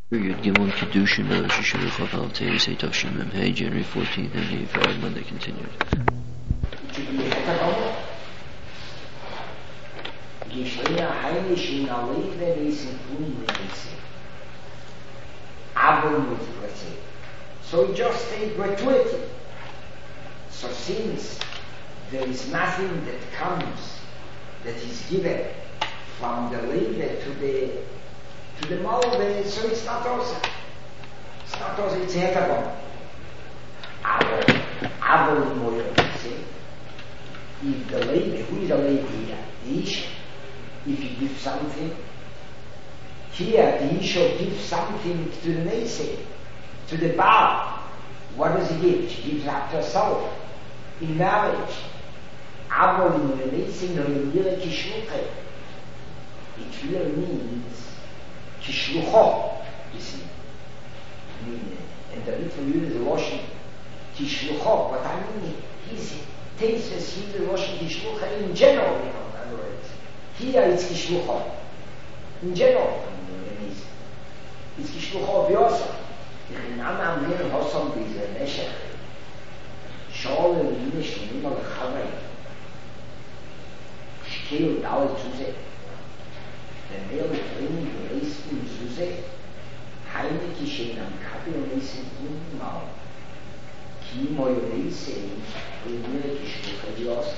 Yud Gimel Kedushin Rosh Hashanah Chal Teisei Tavshin Mem Hey, January 14th, 1985, Monday continued. So it just a gratuity. So since there is nothing that comes that is given from the Levi to the Malve, so it's not also. It's not also, it's hetabon. Abo in Moyo, see? If the Levi, who is the Levi here? The Isha. If you give something, here the Isha gives something to the Nesei, to the Baal. What does he give? She gives up herself in marriage. Abo in the Nesei, no Yemira Kishluche. It really means Kishlucho, you see. And the little Yud is a Rosh Kishlucho, but I mean, his thesis, he's a Rosh Kishlucho in general, in other words. Here it's Kishlucho. In general, it's Kishlucho of Yosef. In Anam Mir Hossam is a Meshach. Shaul and Yinish and Nima Lechavai. Shkeu Dal Zuzeh. The male training the race in Zuzeh. Heine Kishenam Kapi und Eisen Unmal. Kimo Yonese, Primere Kishlucho of Yosef.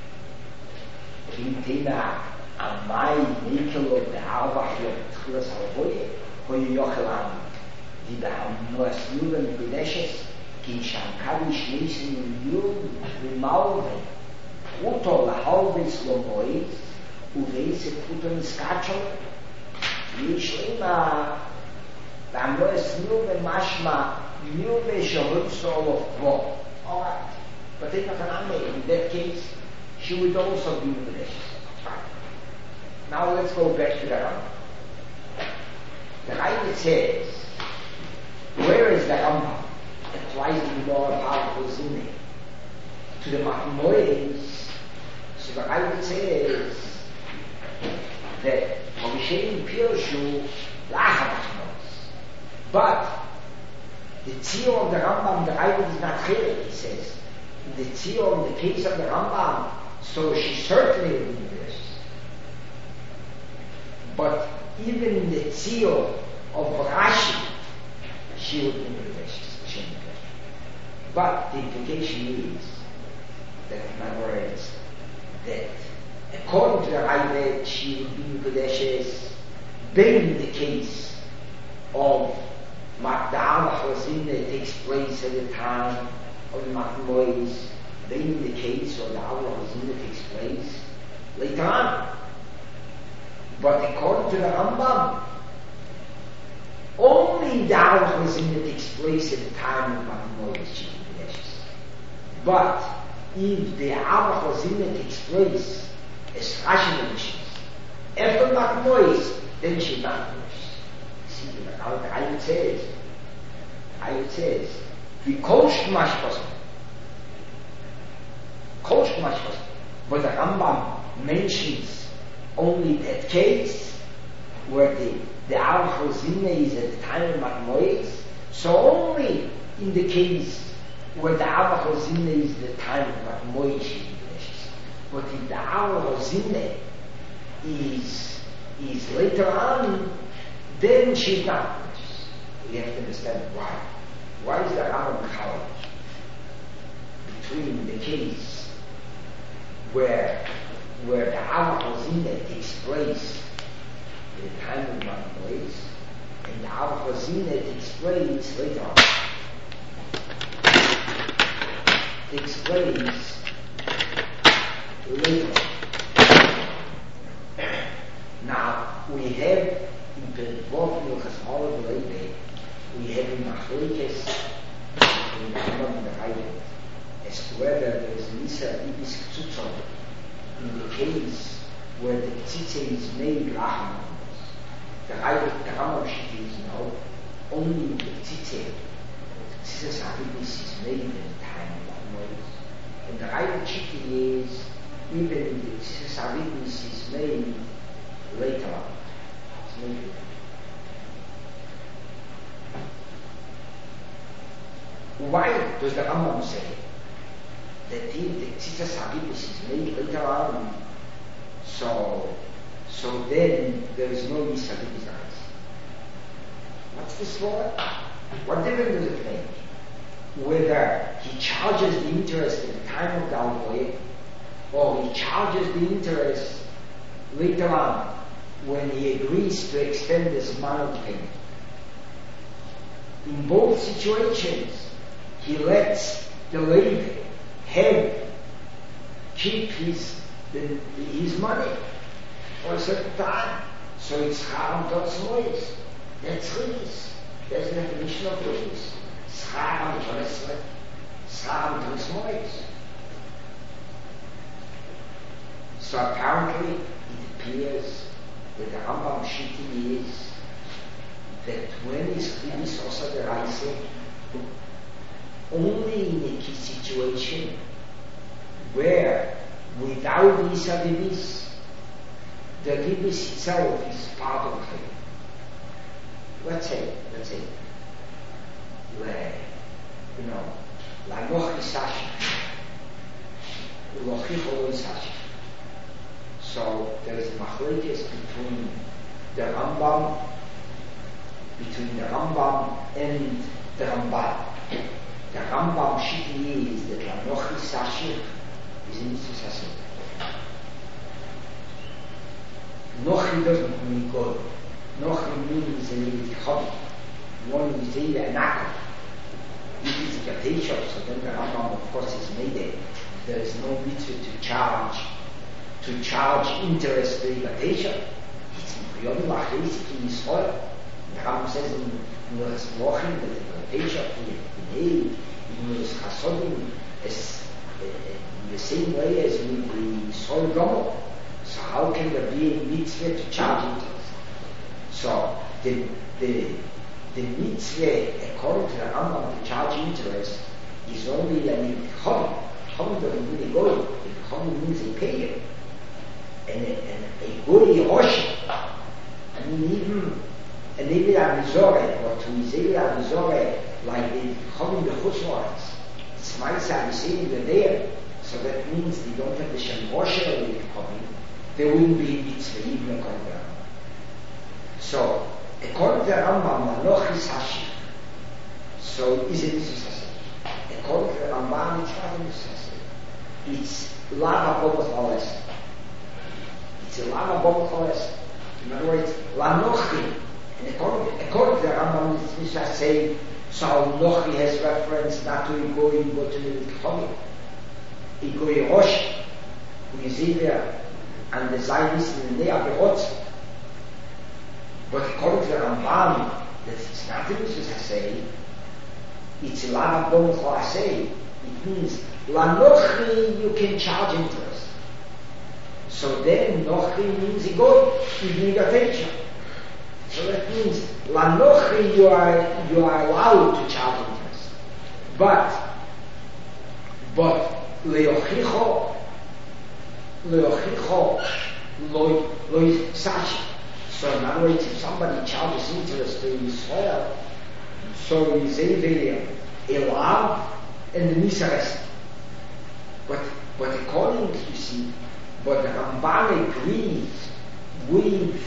Rintina Amai Nikelo the Alvach Yotchulas Halvoye. Hoye Yochelam. Die Behamnoas Nuren Gudeshes. Kinsham Kavi Shneisen Yud Rimalve. Puto la Halves Lomois. Uveise Puton Skachel. Yishlema Behamnoas Nuren Mashma Nuve Shahutsol of Bo. Alright. But in that case, she would also be Gudeshes. Now let's go back to the Rambam. The Rambam says, where is the Rambam? That's why the more powerful Zune. To the Machmois, so the Rambam says that Moshe Pirshu Lacha Machmois. But the Tzio of the Rambam, the Rambam is not clear, he says. The Tzio, in the case of the Rambam, so she certainly will be this. But even in the Tzio of Rashi, she would be Nirveshis. But the implication is that, in other words, that according to the Rambam, she would be Nirveshis, being the case of the Alach Lazim that takes place at the time of the Machmois, being the case of the Alach Lazim that takes place later on. But according to the Rambam, only the Alach Lazim that takes place at the time of Machmois is Shikudeshes. But if the Alach Lazim that takes place as Rashi mentions, after Machmois, then she's not Gudeshes. See, I would say, the Kolsh Mashpos, but the Rambam mentions only that case where the Alach Lazim is at the time of Machmois, so only in the case where the Alach Lazim is at the time of Machmois, but if the Alach Lazim is later on, then she's not. We have to understand why. Why is the Rambam Chalaj between the case where the Alach Lazim takes place at the time of Machmois and the Alach Lazim takes place later on? Takes place later on. Now, we have in Perikvot Milchas Olav Levi, we have in Machlekes in the Rambam and the Rambam as to whether there is Nisa Ibis K'tzutzon in the case where the K'tzitze is made Lachem. The Rambam Shiti is no, only the K'tzitze Ibis is made in the time of Machmois. And the Rambam Shiti is even the K'tzitze Ibis is made later on. It's made Why does the Rambam say that the Tzitzis HaGibus is made later on, so then there is no Yisra Gibus? What's this for? What difference does it make? Whether he charges the interest at the time of the Alvoy, or he charges the interest later on when he agrees to extend this amount of payment. In both situations, he lets the Levi keep his money for a certain time. So it's Charam Totzmois. That's Chidis. That's the definition of Chidis. Charam Totzmois. So apparently it appears that the Rambam Shiti is that when is Chidis also the Reise, only in a situation where without Yisra Gibus, the Gibus itself is part of it. Let's say, where, la noch isashi, lochicho isashi. So there is a machlokes between the Rambam and the Ramban. The Rambam Shiti is that la noch isashi is in Mitzvah. Nochi doesn't mean God. Nochi means a little hobby. One is either an akal. It is a Gateisha, so then the Rambam of course is made it. There is no mitzvah to charge interest to the Gateisha. It's in Priyom Lachesik in Yisrael. The Rambam says in Nuras Mochim that the Gateisha in Nuras Chasodim is in the same way as with the Yisrael Gomo. So how can there be a mitzvah to charge interest? So the mitzvah, according to the Rambam, to charge interest is only an chom. Chom doesn't really go. Chom means a payer. And a goy rosh. I mean, even an Evi Avizore, or to his Evi Avizore, like the chom in the Chutzlaritz. It's my side, you see, they're there. So that means they don't have the Shem Roshel with the chom. There wouldn't be a mitzvah, even according to the Rambam. So, according to the Rambam, Manoch is Hashir. So, is it Mitzvah Saseh? According to the Rambam, it's not a Mitzvah Saseh. It's Lava Bobocholes. It's a Lava Bobocholes. In other words, Lanochi. And according to the Rambam, it's Mitzvah Saseh. So, Nochi has reference not to Igoy, but to the Chomi. Igoy Rosh, who is either and the Zionist in the Averot. But according to the Rambam, that it's not a Mitzvah Saseh, it's a Lava Bom Chaseh. It means, La Nochi, you can charge interest. So then, Nochi means a goy, even Gateisha. So that means, La Nochi, you are allowed to charge interest. But, Leochicho, Loi Sashi. So in other words, if somebody charges interest to Israel, so he's a lav and the Nisarest. But according to, you see, but the Ramban agrees with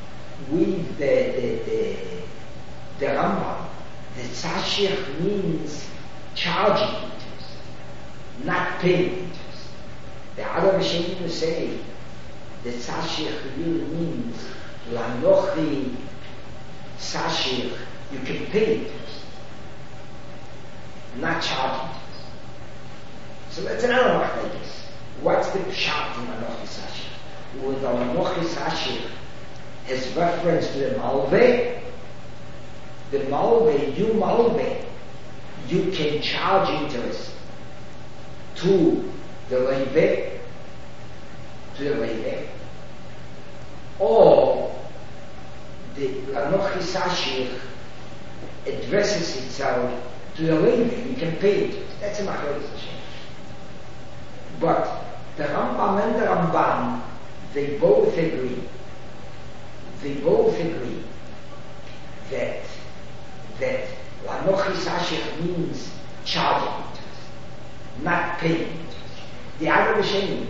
the Rambam that Sashir means charging interest, not paying interest. The other Rishonim say that Sashir really means Lanochi Sashir, you can pay interest, not charge interest. So that's another one like this. What's the pshat in Lanochi Sashir? With the Lanochi Sashir has reference to the Malve. The Malve, you can charge interest to the Leve, or the Lanochi Sashir addresses itself to the Leve, you can pay it. That's a machlokes Hashem. But the Rambam and the Ramban, they both agree that Lanochi Sashir means charging interest, not paying interest. The other Rishonim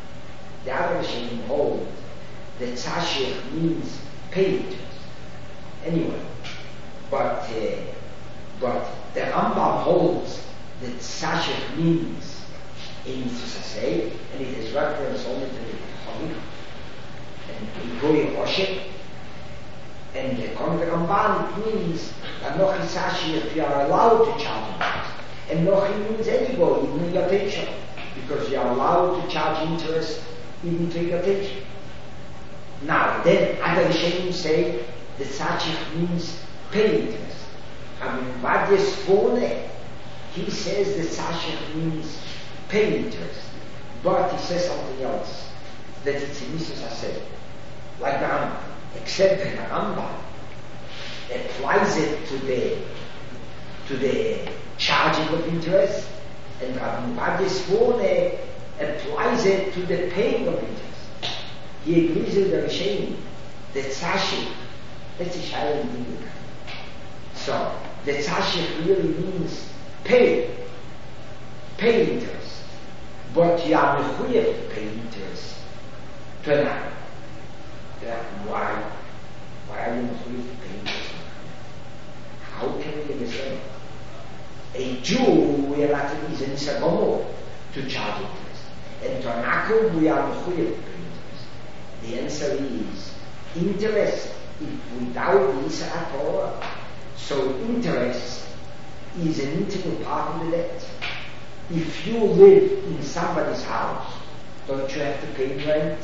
hold that tzashich means pay interest. Anyway, but the Rambam holds that tzashich means a mitzvah, and it is reference only to the Chomik and Goy Oshet. And the Ramban, it means that Nochi tzashich, you are allowed to charge interest. And Nochi means anybody, even your teacher, because you are allowed to charge interest even to your teacher. Now, then other Rishonim say that tzashich means pay interest. I mean, Vadis Fone, he says that tzashich means pay interest. But he says something else, that it's a mitzvah say, like the Rambam, except that the Rambam applies it to the charging of interest, and Vadis Fone applies it to the paying of interest. He agrees with the Rishonim that tzashich, that's a shayla in. So the tzashich really means pay interest, but you are mechuyev to pay interest to another. Why are you mechuyev to pay interest? How can we understand? A Jew, we are not is in Sagomo to charge interest, and to an Akum we are mechuyev to pay interest. The answer is interest without Isa at all. So interest is an integral part of the debt. If you live in somebody's house, don't you have to pay rent?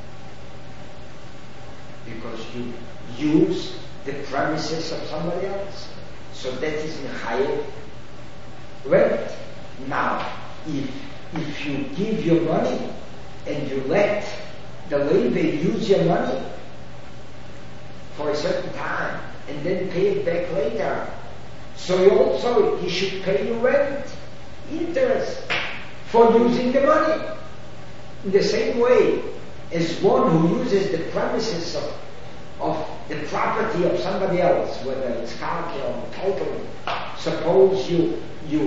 Because you use the premises of somebody else. So that is in higher rent. Now, if you give your money and you let the labor use your money for a certain time and then pay it back later, so he should pay you rent, interest, for using the money. In the same way as one who uses the premises of the property of somebody else, whether it's karka or total. Suppose you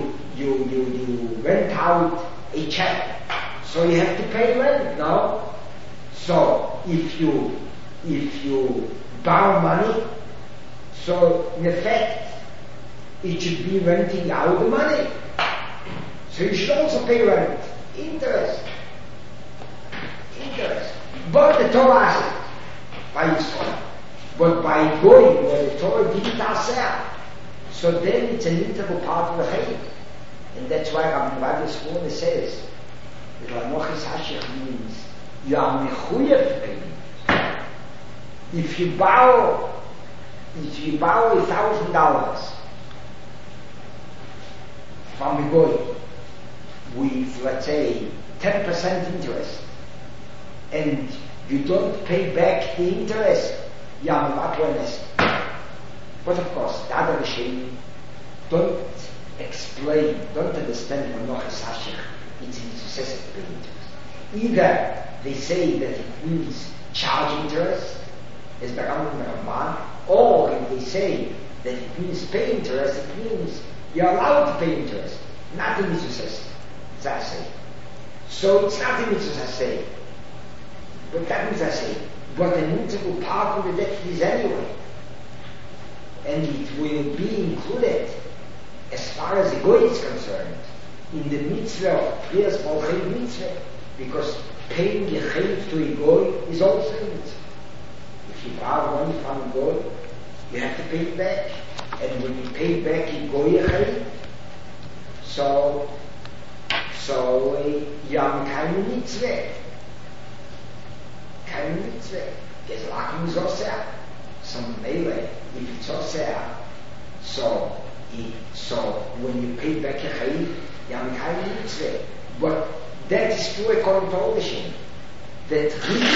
rent out a check, so you have to pay rent, no? So if you borrow money, so in effect it should be renting out the money. So you should also pay rent, interest. But the Torah has it by Yisrael. But by going where the Torah didn't ask, so then it's an integral part of the Chayim. And that's why Rabbi Vadis Fone says that Lanochis Hashech means you are mechuyev to pay. If you borrow $1,000 from a goy with, let's say, 10% interest, and you don't pay back the interest, you are not honest. But of course, the other Rishonim don't understand Manochas Hashech, it's in successive pay interest. Either they say that it means charge interest, as the Ramban, or if they say that it means pay interest, it means you're allowed to pay interest, not in mitzvah say. So it's not in mitzvah say, but that mitzvah say. But an integral part of the debt is anyway, and it will be included as far as the goy is concerned in the mitzvah of Kriyas Malchei mitzvah, because paying a chayv to a goy is also a mitzvah. If you borrow money from a goy, you have to pay it back, and when you pay back a goy a chayv, so you have keine mitzvah. There's a lack of oseh. Some melee, if it's oseh, so when you pay back a chayv, you have keine mitzvah. But that is true according to all the Shem. That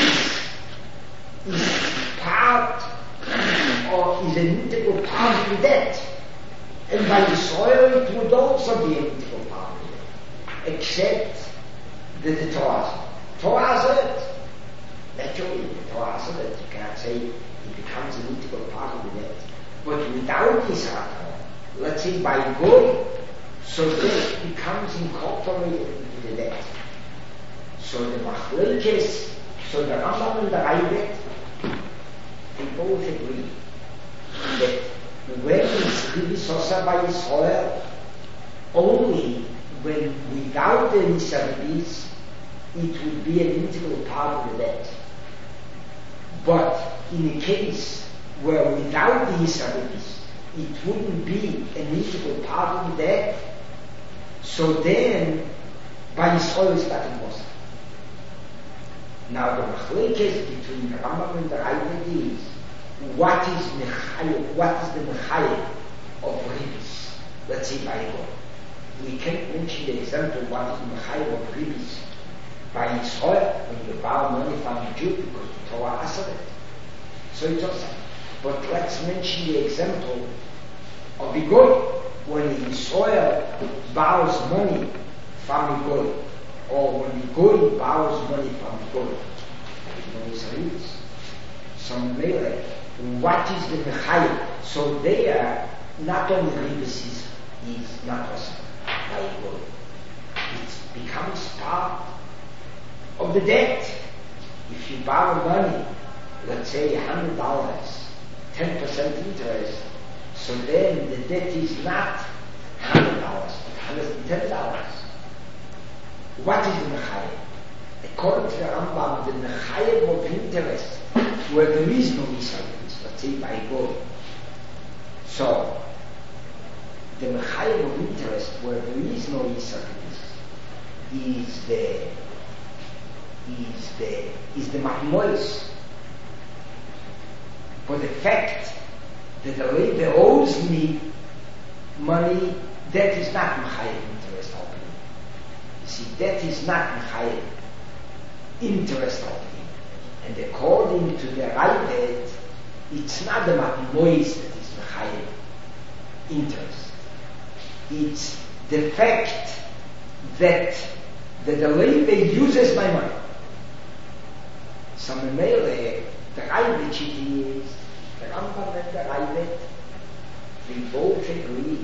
is part or is an integral part of the debt. And by the soil it would also be an integral part of the debt. Except that the Torah has it. Naturally, the Torah has it. You cannot say it becomes an integral part of the debt. But without this Torah, let's say by goy, So this becomes incorporated into the debt. So the Machlokes, so the Rambam and the Ravid, they both agree that when it's Ribisosa by Israel, only when without the Nisaribis, it would be an integral part of the debt. But in a case where without the Nisaribis, it wouldn't be an integral part of the debt, so then by Israel is that impossible. Now the Machlokes between the Rambam and the Ravid is what is the Mechayel of Ribis? Let's say by God. We can't mention the example what is the Mechayel of Ribis by Israel when you borrow money from a Jew because the Torah asked it. So it's also. But let's mention the example of the God when Israel borrows money from the God, or when the God borrows money from the God. There is no Israelis. So Mele, what is the Mechayel? So there, not only Ribis is not awesome by God. It becomes part of the debt. If you borrow money, let's say $100, 10% interest, so then the debt is not $100, but $110. What is the Mechayel? According to the Rambam, the Mechayel of interest, where there is no Israelis, let's say by God. So, the Mechayel of interest, where there is no Israelis, is the Mahmois. For the fact that the lady owes me money, that is not Mechayel interest of him. You see, that is not Mechayel interest of him. And according to the Ravid, it's not the Mahmois that is Mechayel interest. It's the fact that the lady uses my money. So the Ravid is, the Rambam and the Ravid, they both agree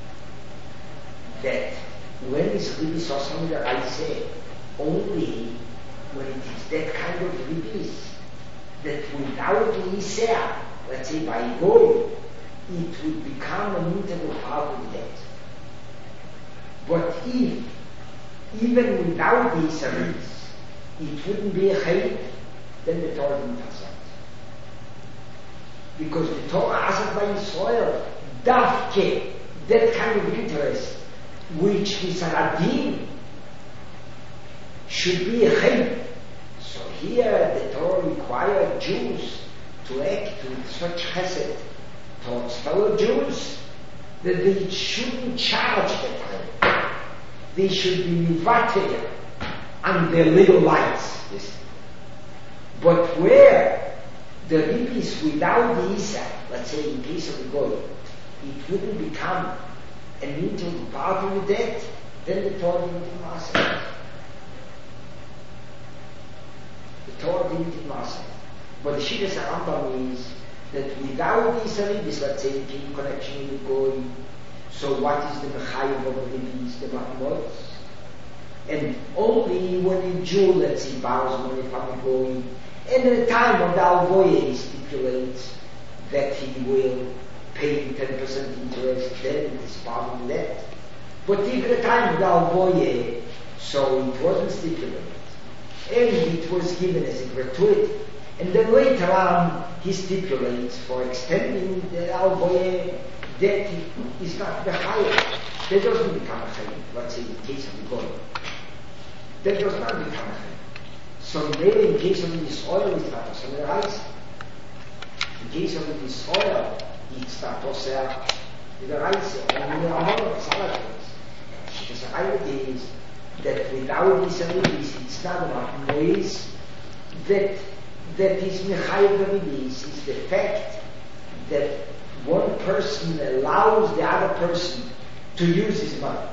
that when it's really Sosam the Raise, only when it is that kind of ribis, that without Isaiah, let's say by Goy, it would become an integral part of that. But if, even without these ribis, it wouldn't be a chayit, then the Torah didn't accept. Because the Torah asked by Israel, Davke, that kind of interest, which is an adin, should be a chayit. So here the Torah required Jews to act with such chesed towards fellow Jews that they shouldn't charge the time. They should be mivater on their little lights. But where the ribis without the Isa, let's say in case of the goy, it wouldn't become an integral part of the debt, then the Torah didn't mass it. The Torah didn't mass it. But the Shittas Rambam is that without these ribis, let's say in connection with the goy, so what is the Mechayel of the ribis, the Mahmois? And only when a Jew, let's say, borrows money from a goy, and at the time of the Alvoye stipulates that he will pay 10% interest, then it is part of that. But even at the time of the Alvoye, so it wasn't stipulated. And it was given as a gratuity. And then later on, he stipulates for extending the Alvoye that is not the higher. That doesn't become a chayim, let's say in the case of the goy. That does not become a chayim. So maybe in case of this oil, it's not also the rice. In case of this oil, it's not also the rice. And there are other salads. The idea is that without this abilities, it's not about noise. That is Mechayel Abilities is the fact that one person allows the other person to use his money.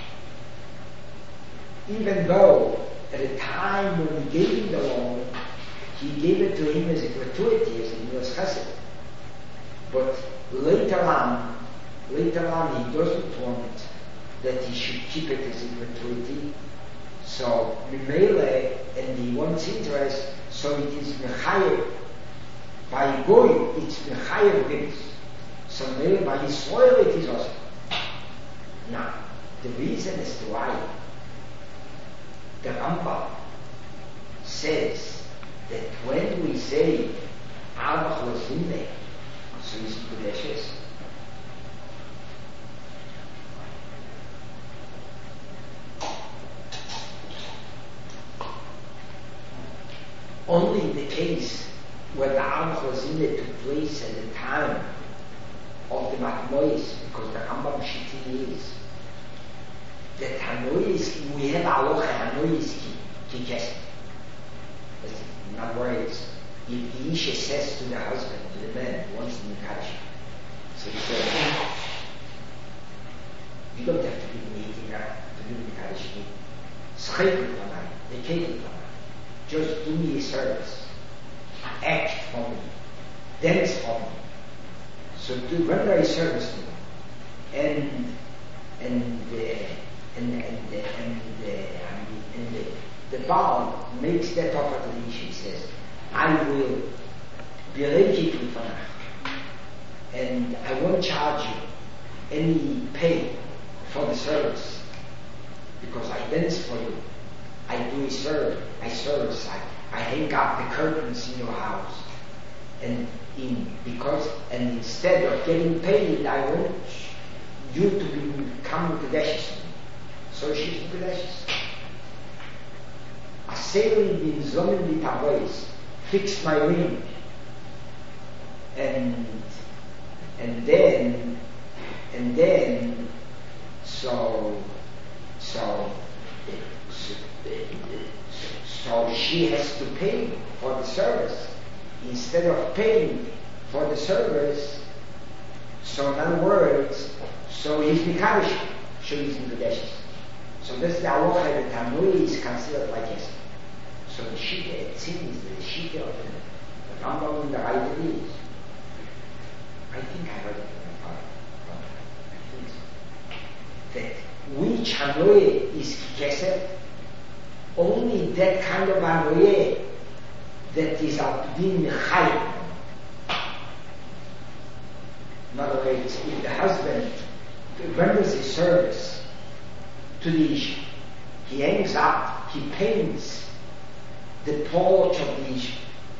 Even though at the time when he gave him the loan, he gave it to him as a gratuity, as a Milas Chesed. But later on he doesn't want that he should keep it as inventory. So Mimele, and he wants interest, so it is Mechayev. By Goy, it's Mechayev Gins. So Mimele, by Israel, it is also. Now, the reason as to why the Rambam says that when we say Arbach Lozimne, so is Kudeshes, only in the case where the Arbach Lozimne took place at the time of the Matmois, because the Rambam Shiti is that Hanois, we have Aloha Hanois ki Kesef. In other words, if the Isha says to the husband, to the man who wants to Mikadosh, so he says, you don't have to give me dinner to do Mikadosh. Scheikel Panay, they can't do Panay. Just do me a service. Act for me. Dance for me. So do render a service to me. And the Baal makes that offer to the Isha. He says, I will be reiki Fanach, and I won't charge you any pay for the service, because I dance for you, I do a service, I hang up the curtains in your house, and instead of getting paid, I want you to become Kedeshes. So she's Kedeshes. A sailing in Zomen Vitavois fixed my ring, and then so she has to pay for the service instead of paying for the service. So in other words, so he's Mikadosh, so he's in the Kedeshes. So this is the halacha that Hanoi is considered like this. So the Shita, it seems the Shita of the Rambam in the right is. I think I heard it in my father. I think so. That which Hanoi is Kesef, only that kind of Hanoi that is Abdin Chayim. In other words, if the husband renders his service to the Isha, he hangs up, he paints the porch of the Isha.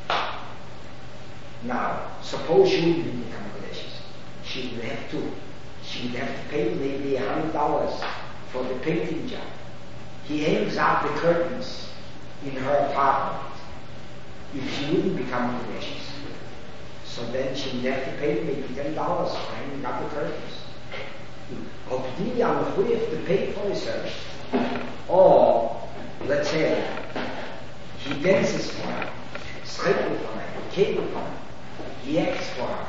Now, suppose she wouldn't become Kedeshes. She would have to pay maybe $100 for the painting job. He hangs up the curtains in her apartment. If she wouldn't become Kedeshes, so then she would have to pay maybe $10 for hanging up the curtains. Obdi Yamachuyev to pay for his service. Or, let's say, he dances for her, schedule for her, cable for her, he acts for her.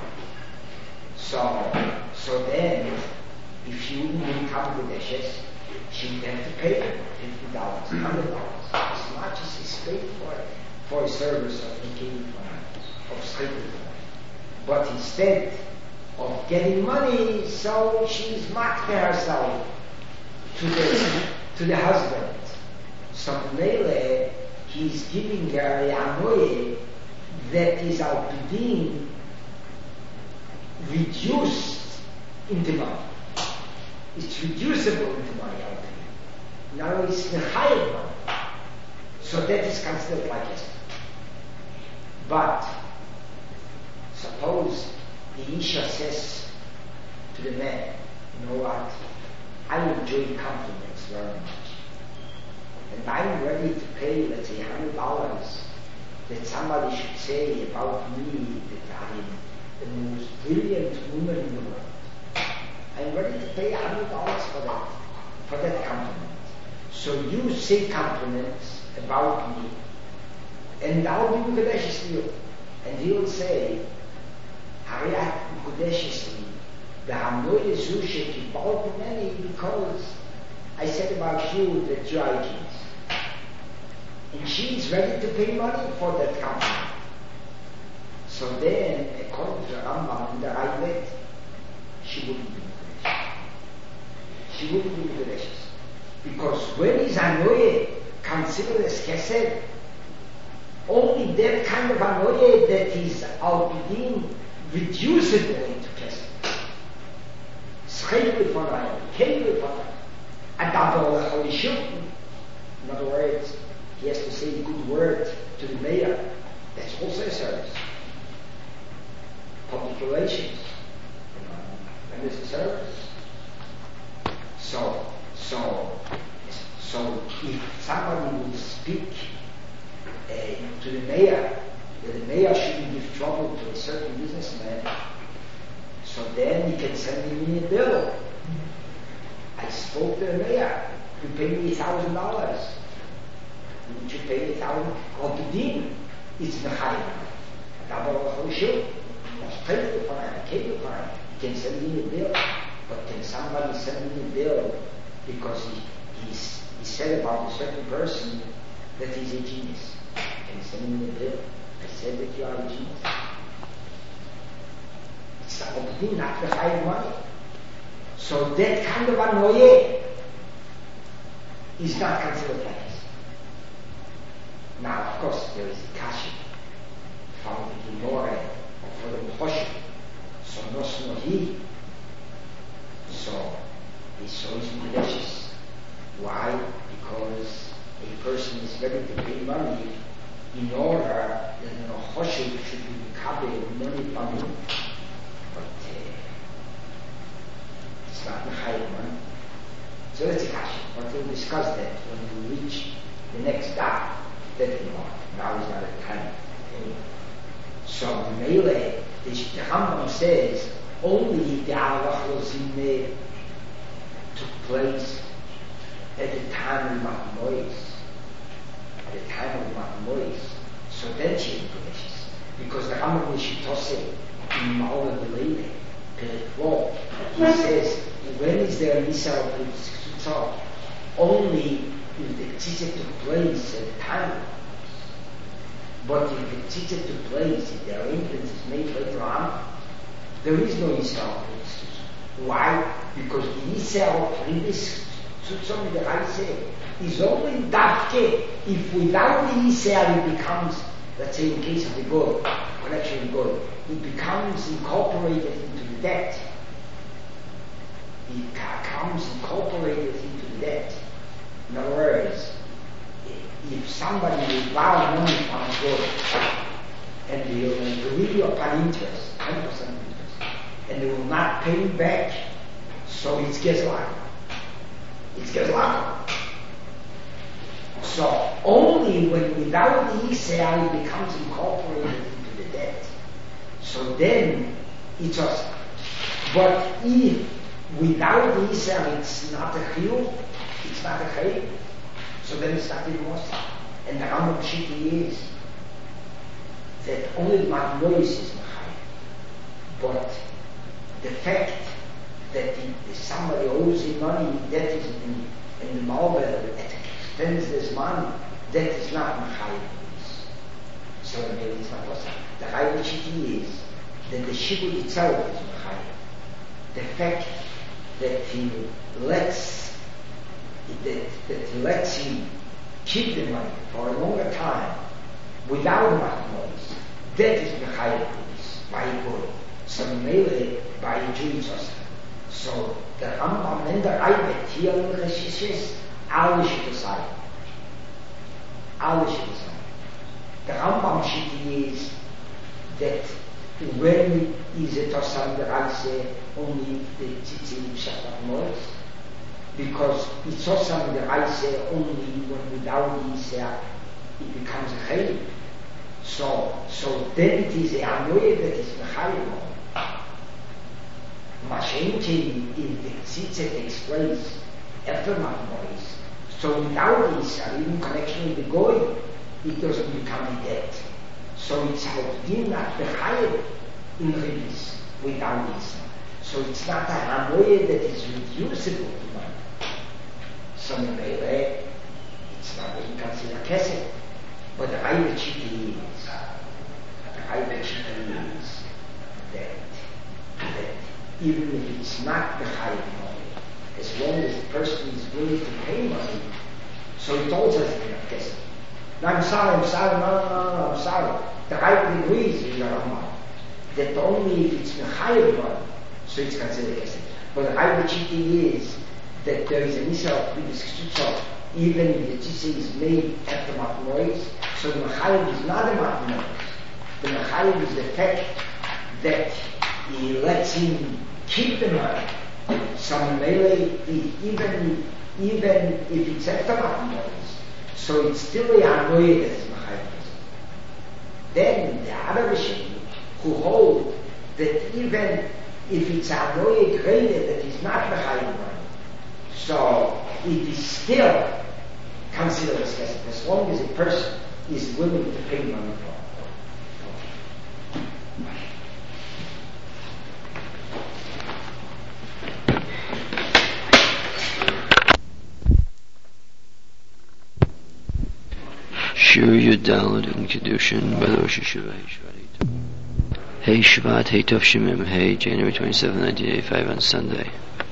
So then, if she wouldn't become Kedeshes, she would have to pay $50, $100, as much as he's paid for a service of cable for her, of schedule for her. But instead of getting money, so she's makta herself to the husband. So Mele, he's giving her a Anoye that is Alpidin reduced into money. It's reducible into money, Alpidin. Now it's the higher money. So that is considered like it. But suppose the Isha says to the man, you know what, I enjoy compliments very much. And I'm ready to pay, let's say, $100 that somebody should say about me that I am the most brilliant woman in the world. I'm ready to pay $100 for that compliment. So you say compliments about me, and I'll be Kedeshes to you. And he will say, Hariyat Kedeshesli, the Hanoye Zushe Kibal many, because I said about you that you are kids. And she is ready to pay money for that compliment. So then, according to Rambam in the Raivet, she wouldn't be Kedeshes. She wouldn't be Kedeshes. Because when is anoye considered as chesed, only that kind of anoye that is al-bidin reducible into chesed. Schedule von einem, Kendel von einem. Adabol Cholishuk. In other words, he has to say a good word to the mayor. That's also a service. Public relations. And it's a service. So if somebody will speak to the mayor, that the mayor shouldn't give trouble to a certain businessman, so then he can send me a bill. I spoke to the mayor. You pay me $1,000. Wouldn't you pay me $1,000? Obidin. It's mechayim. Adabol Cholishuk. I can send me a bill, but can somebody send me a bill because he said about a certain person that he's a genius? Can you send me a bill? I said that you are a genius. It's not the high money. So that kind of anoye is not considered like this. Now, of course, there is a kashi from the Gemara for the Moshe, so no he. So it's malicious. Why? Because a person is ready to pay money in order that the Moshe should be recovered money from him. But it's not Mechayim money. So that's a kasha. But we'll discuss that when we reach the next daf. That now is not a time anyway. So Mele, the Rambam says only if the halachos in there took place at the time of Matamois. At the time of Matamois. So then she is delicious. Because the Rambam Nishitose in Ma'ala Belele, Perek 4, he says, when is there an Israel Tzitza? Only if the Tzitza took place at the time of. But if the Tzitza took place, if the arrangement is made later on, there is no Yisrael Tzitza. Why? Because the Yisrael previous Tzitza, the Raise, is only Davke. If without the Yisrael it becomes, let's say in case of the God, connection with God, it becomes incorporated into the debt. It becomes incorporated into the debt. In other words, if somebody will borrow money from God and they will agree upon interest, 10% interest, and they will not pay him back, so it's gezlan. It's gezlan. So only when without the Yisrael it becomes incorporated into the debt. So then it's us. But if without the Yisrael it's not a chiyuv, it's not a chayim. So then it's not even Mosa. And the Rambam Shiti is that only the Matmois is Mechayim. But the fact that somebody owes him money, that is in the Malbel, extends this money, that is not Mechayim. So maybe it's not Mosa. The Rambam Shiti is that the Shibud itself is Mechayim. The fact that he lets him keep the money for a longer time without Matmois, that is Mechayim by God. So Mele by Jews. So the Rambam and the Raibet here in the Rishis, alle should say. The Rambam Shiti is that when is it Tosam the Raise only the Tzitzim Shabbat Mois? Because it's also the Raise only when without the Yisrael it becomes a Chayim. So then it is a Anoye that is Mechayim. Mashenki in the Tzitze takes place after Matmois. So without the Yisrael, even connection with the Goy, it doesn't become a debt. So it's Hokdim not Mechayim in Ribis without the Yisrael. So it's not a Anoye that is reducible to money. So it's not what you consider kesed, but the Raiva Chiti is that even if it's not the Chayim money, as long as the person is willing to pay money, so it also has to be a test. No, I'm sorry, no, I'm sorry. The right agrees with your Rambam that only if it's Mechayev money, so it's considered kesef. But the right chiti is that there is an issue of previous kshutza, even if the tzitzi is made after matnois, so the Mechayev is not a matnois. The Mechayev is the fact that he lets him keep the money. Some melee, even if it's after matnois, so it's still a Hanoye that is Mechayev. Then the other Rishonim who hold that even if it's a Hanoye graded that is not Mechayev, so it is still considered as kesef as long as a person is willing to pay money for it. Shir Yudalad in Kedushin by the Rosh Hashanah. Hey Shvat, Hey Tov Shemim, Hey, January 27, 1985 on Sunday.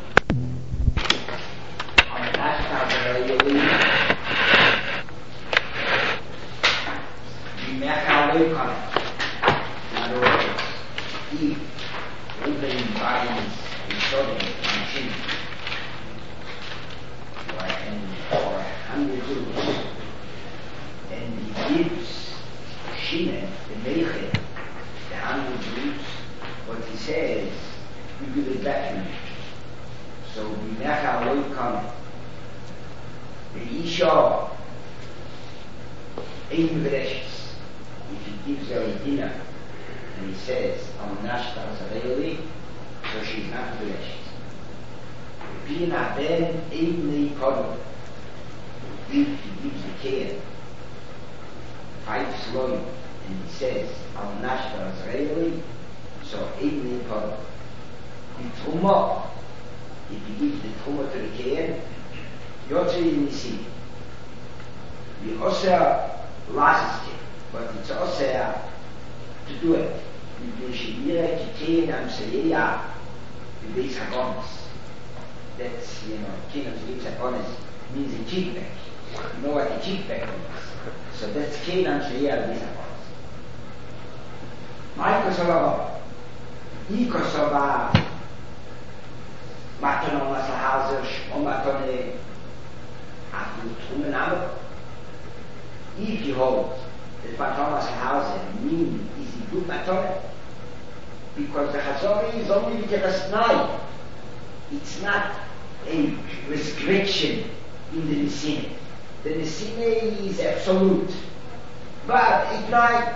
If you hold that Matonas Hausen mean is a good Matonah, because the Chazori is only with a Snai. It's not a restriction in the Nesine. The Nesine is absolute. But it might.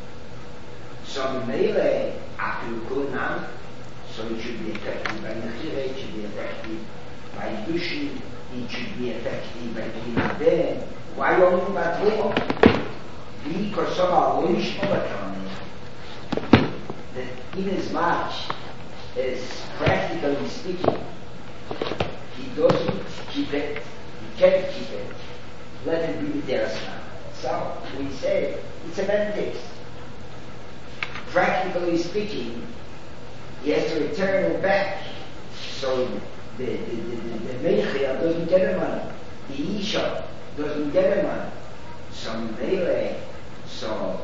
So Mele, after you go now, so it should be effective by Nechire, it should be effective by Dushin, it should be effective by Kimadeh. Why only by Trumah? Because of our Loish Molatron, that in as much as practically speaking, he doesn't keep it, he can't keep it, let it be with their Asna. So we say it's a mandate. Practically speaking, he has to return it back. So the Meichia doesn't get the money. The Isha doesn't get the money. So Mele, so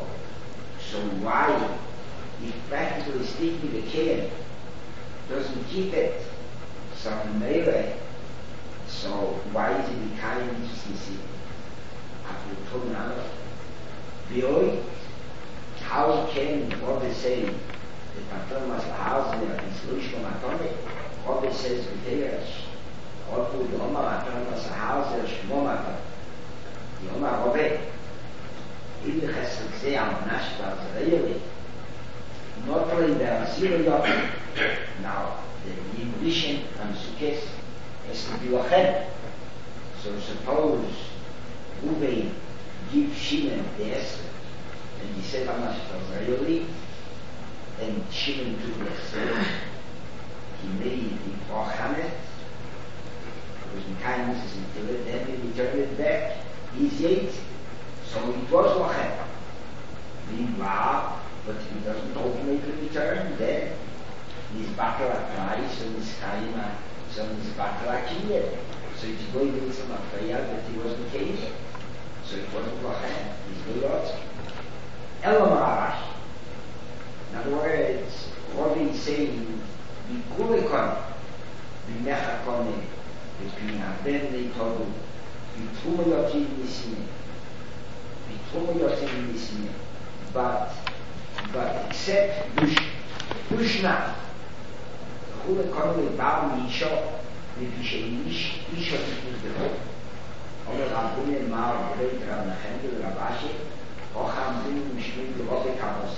why, if practically speaking the kid doesn't keep it, so Mele, so why is it becoming interesting? After the Tornado, Bioi, how can Rabbi say that Maton was the house there, the solution of Maton? Rabbi says with Teresh, Rabbi the Oma Maton was the house there, Shmo Maton. The Oma Rabbi, if the Chesed say on Nashta Zerayeli, not only the Asir Yotam, now the Yimrishin and Sukkes has to be Lachem. So suppose Ruben give Shimon the Esther, and he said Amash Tazayoli, and Shimon took the Esther, he made the Bachamet, because in kindness until it, then he returned it back, he's yet, so it was Lachem. Meanwhile, but he doesn't ultimately return, then his battle at price and his Kaima, So he's about to like it. So he's going with some affair, but he wasn't Canadian. So he wasn't Lachem. He's good also. Elam Arash. In other words, what he's saying, Bikulikon, Bimechakone, between Aben Leitodu, Bitumayotin Nisine, Bitumayotin Nisine, but except Dushna, Kulikon Baum Isho, Isho Tikuz Oder Rabunen Mar, Greit Rabnachem, Rabashi, Ocham Zin, Mishmin, Robe Kabos.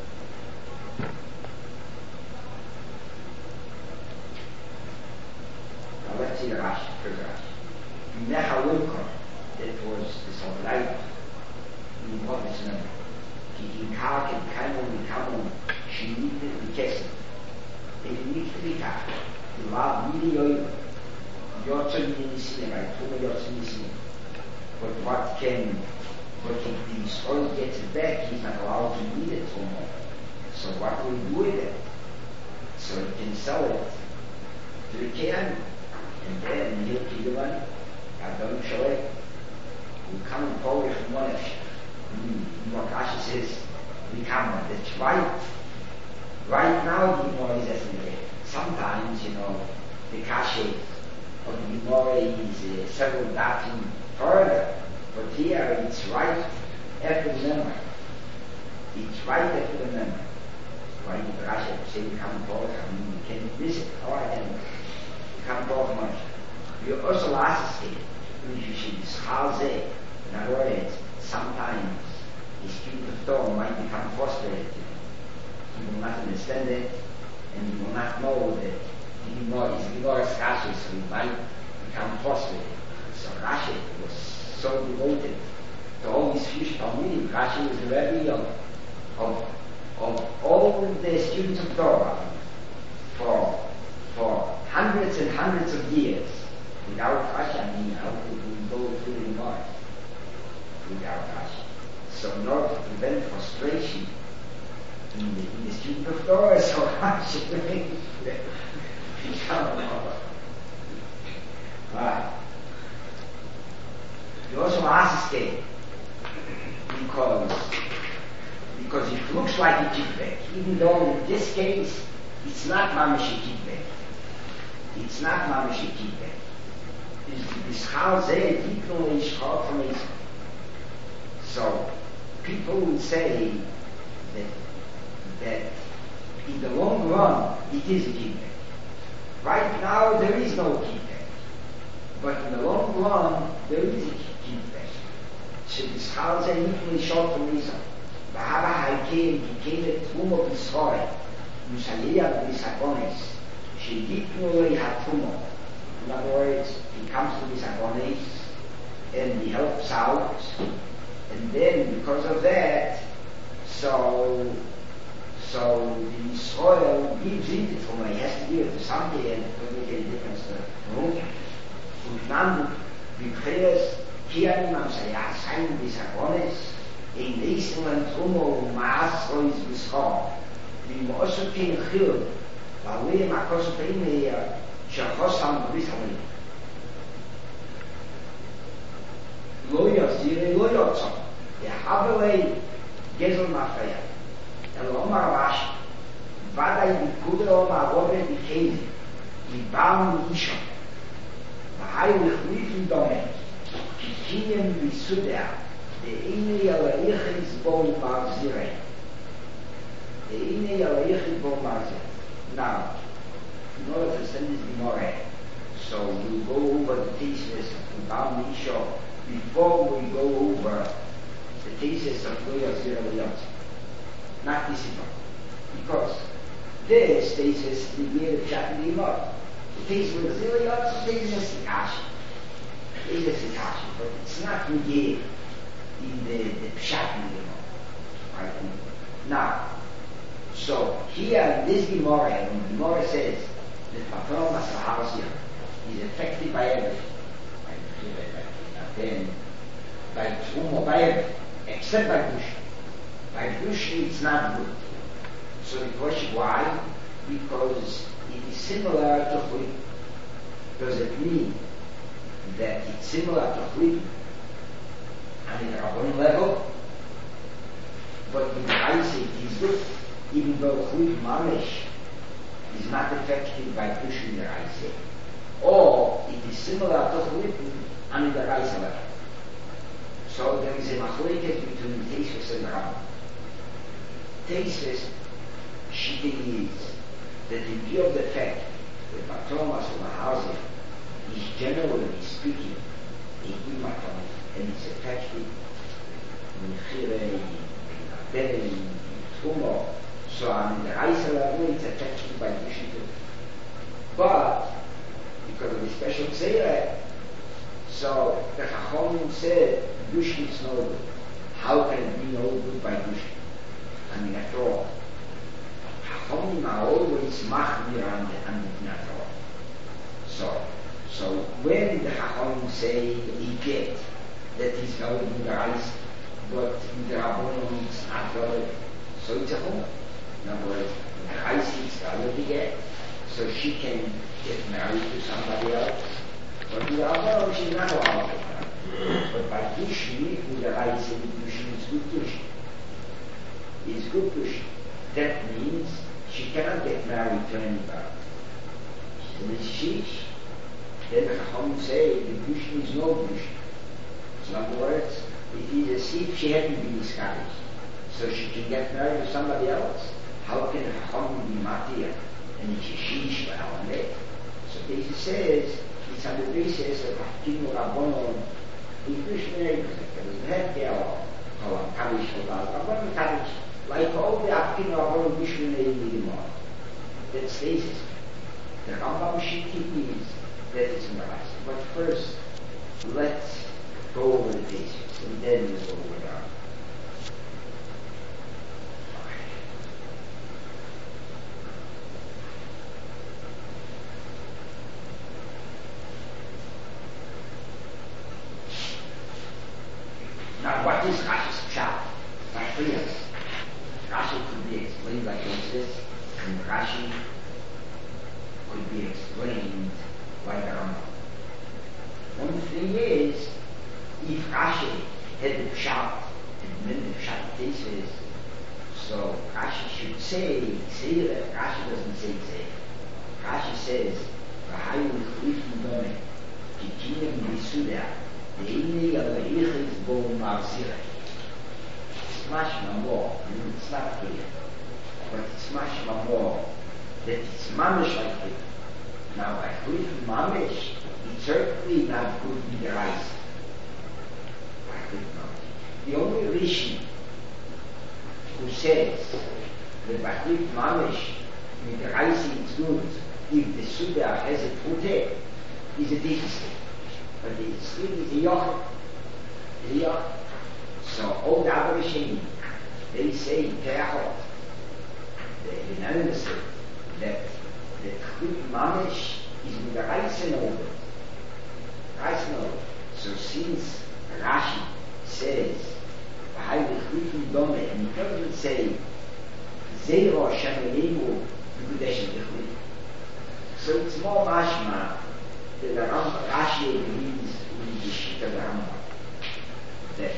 Now let's see the Rashi, first Rashi. Mechalukon, that was this whole life, in what is known. Ki Kak and Kaimon, she needed the Kesset. They need to be Kak. The love really oil. Yotzon Yinisine, right? Tuma Yotzon Yinisine. But but if the soil gets it back, he's not allowed to eat it anymore. So what will he do with it? So he can sell it to the Kohen, and then he'll keep the money. Adon Sholeh will come and forward from one of what Rashi says, we come on. That's right. Right now, the Gemara is estimated. Sometimes, the Kashe of the Gemara is several datim further, but here it's right after the memory. It's right after the memory. Why did Rashi say we come forward? You can miss it. All right, then you come forward much. You also last state, which you should schal. In other words, sometimes the student of Torah might become frustrated. He will not understand it, and he will not know that he ignores Rashi, so he might become frustrated. So Rashi was so devoted to all these future Talmudim. Rashi was the Rebbe of all the students of Torah for hundreds and hundreds of years. Without Rashi, how could we go through the Gemara without Rashi? So in order to prevent frustration in the student of Torah, so Rashi Right. You also ask it because it looks like a kickback, even though in this case it's not mamish a kickback. It's not mamish a kickback. This house there, people is hard for me. So people will say that in the long run it is a kickback. Right now there is no kickback, but in the long run there is a kickback. So this house there equally short for reason. Bahava Haikeim Kikelet Tumo Bisroy Musaliya Bisagones Shedipnulei Hatumo. In other words, he comes to Bisagones and he helps out, and then because of that, so the soil gives in it from he has to give it to somebody and it doesn't make any difference to whom. Utnam Bikreas Kian Mamsaya Sain Bisagones in Israel Trumo Maasrois Bishor, the Mosokin Hill, Bawe Makosopine, Shahosam Bisali. Lawyers, lawyers, the Havelay Gezel Mafaya, and Omar Wash, Vadai Bikudoma, Robert Bikade, the Baum Isha, the Highway Weekly Domain, Kikinian Bisuda. The Ine Yalaichis Bo Marzire. The Ine Yalaichis Bo Marzire. Now, in order to send this Gemara, so we'll go over the thesis of the Baum Misho before we go over the thesis of Loyal Zira Loyal. Not this one. Because this thesis is the year of Shat Gemara. The thesis of Zira Loyal, the thesis is Sikashi. It is a Sikashi, but it's not Megillah. In the Pshat right? Now, so here in this Gemara, when the Gemara says that Patron Masaharasia is affected by everything, then by Truma, by everything, except by Kedusha. By Kedusha it's not good. So the question why? Because it is similar to Chuli. Does it mean that it's similar to Chulin and in a Rabbanon level, but with the Raisa it is good, even though Chulin Mamish is not affected by pushing the Raisa, or it is similar to Chulin and in the Raisa level. So there is a machlokes between Tosfos and Rambam. Tosfos, Shita is that in view of the fact that Matomas or Mahazi is generally speaking a good Matom, and it's affected in Chire, in Abel, in Tumo, so on the Raisa level it's affected by the Shita. But because of the special Tzera, so the Chachomim said Dushkin is no good. How can it be no good by Dushkin? I mean, after all, Chachomim are always machmir on the after all. So when the Chachomim say he get that is valid in the Reis, but in the Rabbanon it's not valid, so it's a home. In other words, in the Reis it's valid to get, so she can get married to somebody else. But in the Rabbanon she's not allowed to. But by Dushni, who the Reis said Dushni is good Dushni. Is good Dushni. That means she cannot get married to anybody. She's a Nishish. Then the Chacham say the Dushni is no Dushni. So in other words, it is as if she hadn't been discouraged. So she can get married to somebody else. How can the Chacham be Matir and Nishish Ba'alamet? So this says, it's on the basis of Hakim Rabbanon. In Krishna, there is not there how Kaddish about Rabbanon Kaddish, like all the Hakim Rabbanon Krishna anymore. That stays it. The Rambam Shiti is that it's in the Reis. But first, let's go over the basics, and then we'll go over the Now, what is Rashi's pshat? Rashi could be explained like this, and Rashi could be explained by the Rambam. One thing is, if Rashi had the pshat, and then the pshat thesis, so Rashi should say that Rashi doesn't say say. Rashi says, "V'hayu l'chlifim dome, kikinim b'sudah." It's mashma more, it's not clear, but it's mashma more that it's mamish like it. Now, by good mamish, it's certainly not good in the Reis. The only Rishi who says that by good mamish, in the Reis it's good if the Suda has a pute, is a deficit. But the sleep is a yochel. So all the other Rishonim, they say Teachot, the unanimously, that the Chut Mamish is with the Reis and over. So since Rashi says, V'hai v'chlitim dome, and he doesn't say, Zeiro Shemelemu v'kudesh v'chlit. So it's more mashma that the Rashi agrees with the Shita of the Rambam. That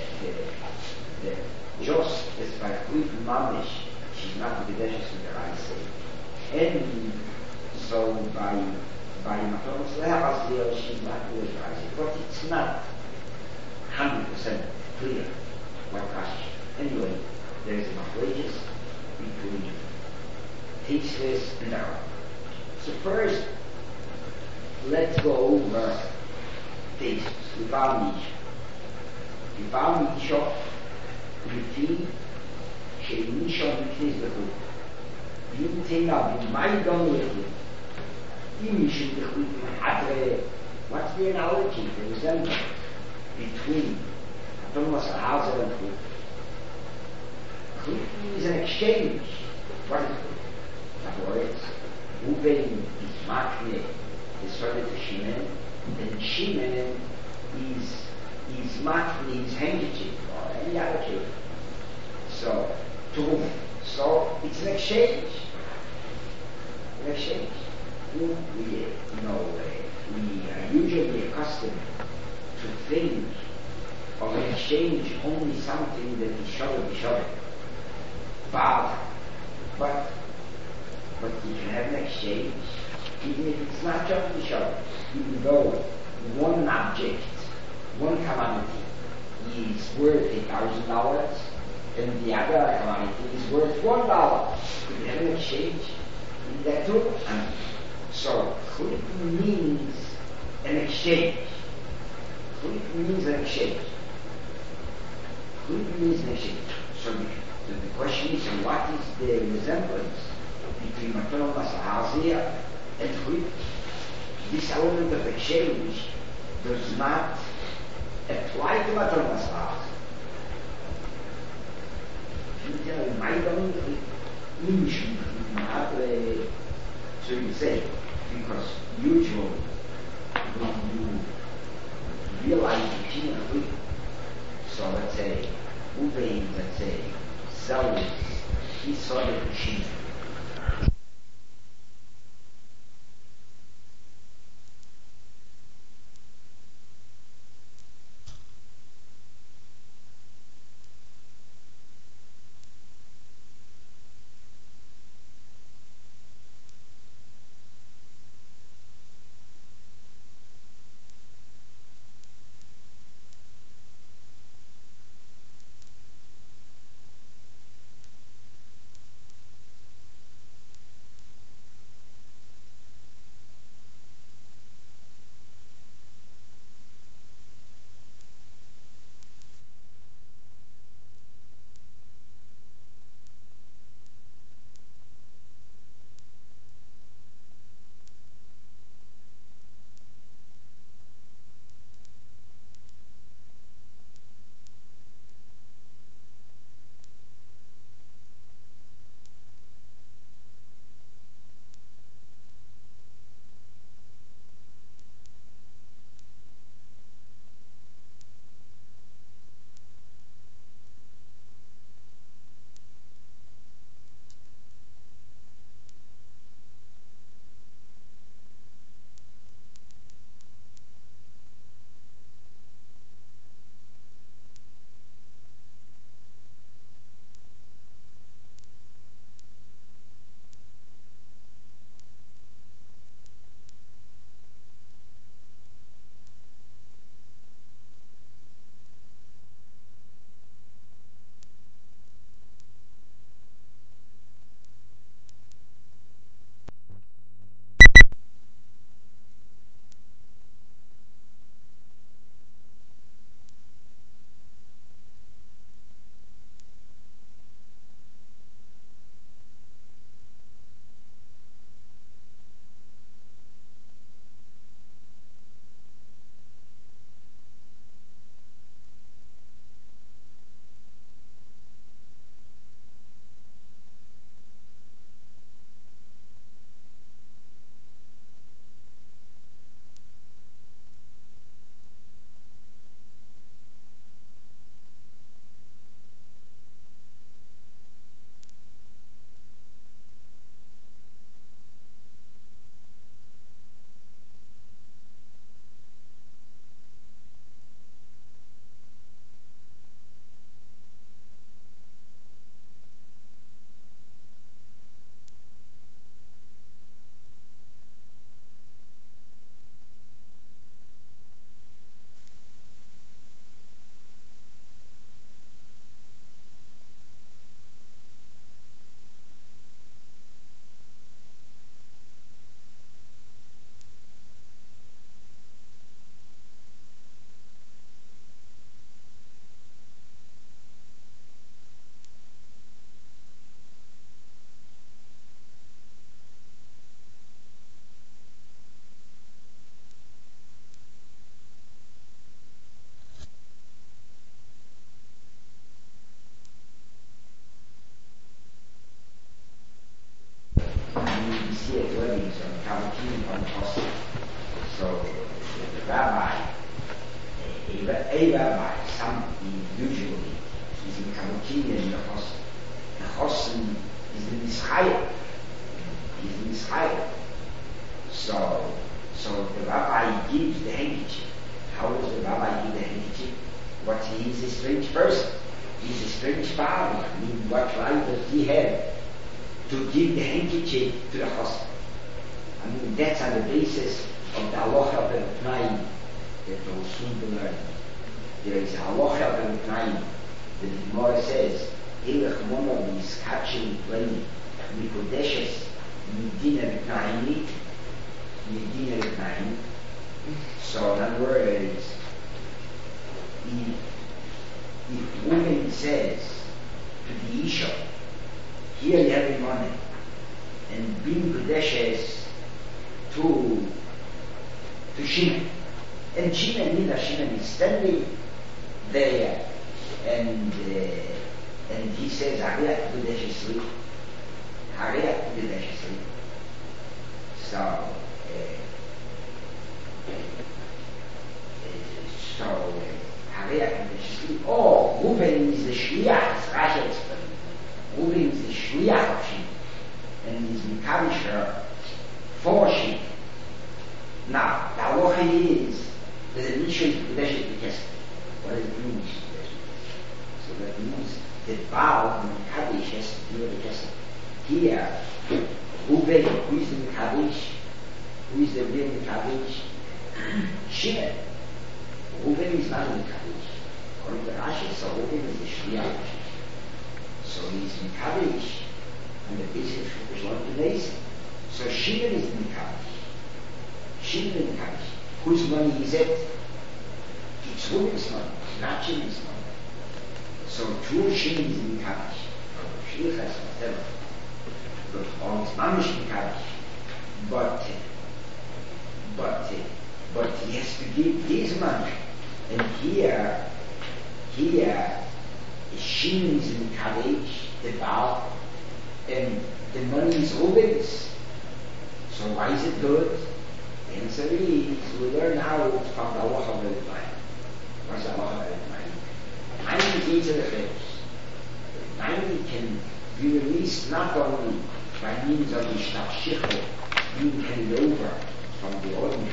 just as by Chut Mamish, she's not the Kedeshes with the Reis. And so by Matonos Lehavas, she's not the Reis. But it's not 100% clear what Rashi. Anyway, there is a machlokes between Tosfos and Rambam. So first, let's go over Tosfos. V'bal Misha, לפי שמישהו נכנס לחוט. אם תינה במאי גם לחוט, אם מישהו לחוט מחדרה, what's the analogy, the resemblance between Thomas Hazel and Chut? Chut is an exchange. What is Chut? In other words, Reuben is Makne, is sorted to Shimon, and Shimon is Makne, is handkerchief, or any other case. So, to whom? So, it's an exchange. An exchange. We know we are usually accustomed to think of an exchange only something that is showing. But you can have an exchange even if it's not just the show. Even though one object, one commodity is worth $1,000 and the other commodity is worth $1. You can have an exchange in that too. And so khulq means an exchange. Khulq means an exchange. Khulq means an exchange. So the question is, what is the resemblance between maternal maslahah and khulq? This element of exchange does not apply to maternal maslahah. My usually not so you say, because usually when you realize the king of khulq, so let's say Ubein, let's say Zawis, he saw the machine. You see it weddings on Kabuki on Costa. So the rabbi, a rabbi, usually is in Kabuki and the Hossen. The Hossen is in Israel. He's in Israel. So So the rabbi gives the handkerchief. How does the rabbi give the handkerchief? What, he's a strange person. He's a strange father. I mean, what right does he have to give the handkerchief to the husband? I mean, that's on the basis of the halacha of the Tnaim that we'll soon be learning. There is a halacha of the Tnaim. The Gemara says, Elech Mona Miskachin Plani Mikodeshes Medina Tnaimi Medina Tnaim. So in other words, if woman says to the Isha, here you have your money, and bring Kodeshes to Shimon. And Shimon is standing there, and he says, Hariat Kodeshes. Hariat Kodeshes. So Hariat Kodeshes. Oh, Reuben is the Shliach, as Rashi explained. Reuben is the Shliach of Shimon, and he's Mikavish for Shimon. Now, the halacha is that the Mishnah is Kodeshes B'Kesef. What does it mean? So that means that Baal and Mikavish has to do with the Kesef. Here, Reuben, who is the Mikavish? Who is the real Mikavish? Shimon. Reuben is not the Mikavish. According to Rashi, so Reuben is the Shliach. So he's Mikavish, and the basis of Shalom B'Neisim. So Shimon is the Mikavish. Shimon is the Mikavish. Whose money is it? It's Reuben's money, not Shimon's money. So true Shimon is the Mikavish. Shliach has whatever. But all his mom is Mikavish. But he has to give his money. And here, Shimon is in Mikavish, the Baal, and the money is Reuben's. So why is it good? The answer is, we learn out from the halacha of the Tnaim. What's the halacha of the Tnaim? Tnaim is the Chayos. Tnaim can be released not only by means of the Shtachshicho, being handed over from the ordinary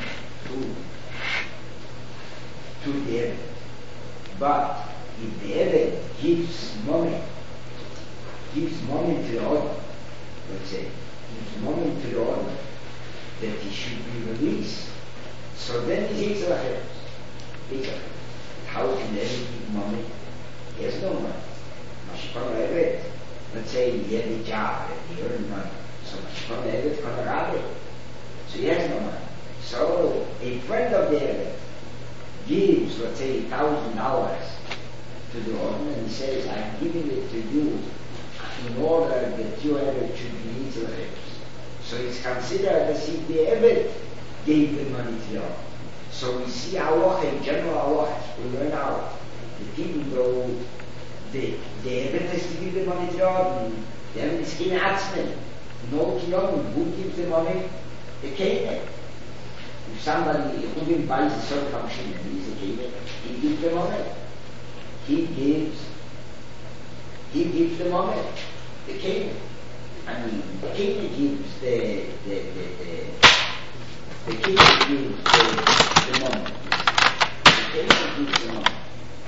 to the Eved. But if the Eved gives money to the order, let's say, gives money to the order that he should be released, so then he takes a How can the Eved give money? He has no money. Mashikon Eved. Let's say he had a job and he earned money. So Mashikon Eved can rob it. So he has no money. So a friend of the Eved gives, let's say, $1,000 to the order, and he says, I'm giving it to you in order that your Eved should be easily rich. So it's considered as if the Eved gave the money to the order. So we see halacha, in general halacha, we learn out that even though the Eved has to give the money to the order, the Eved is kin atzmen. No kiyon, who gives the money? The Kenet. If somebody, who buys a certain function and he's a Kenet, he gives the money. He gives the money. The Kenet. I mean, the Kenet gives the Kenet gives the money. The Kenet gives the money.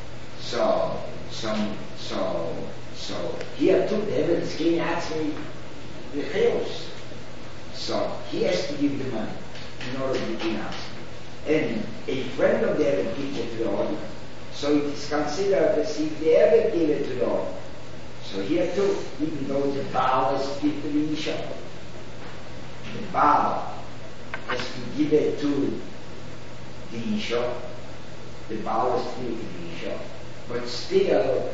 So here too, the evidence came actually the chaos. So he has to give the money in order to be asked. And a friend of the Eved gives it to the owner. So it is considered as if the Eved gave it to the owner. So here too, even though the Baal has to give to the Isha, the Baal has to give it to the Isha, the Baal has to give it to the Isha, but still,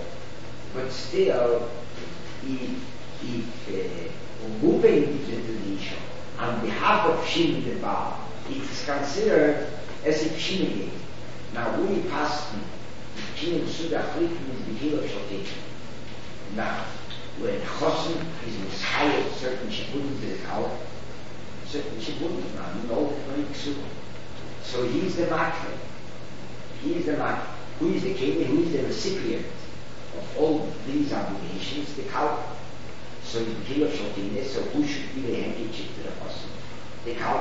if Reuben gives it to the Isha, on behalf of Shimon the Baal, it is considered as if Shimon gave it. Now, we passed Shimon Suda Chlikim is the heel of Shotechim. Now, when Chosim is mishired certain Shibunim to the Kaur, certain Shibunim, now, no Ksuba. So he's the Makre. He is the Makre. Who is the king? Who is the recipient of all these obligations? The Kaur. So he's the king of Shotechim, so who should be the handkerchief to the Chosim? The Kaur.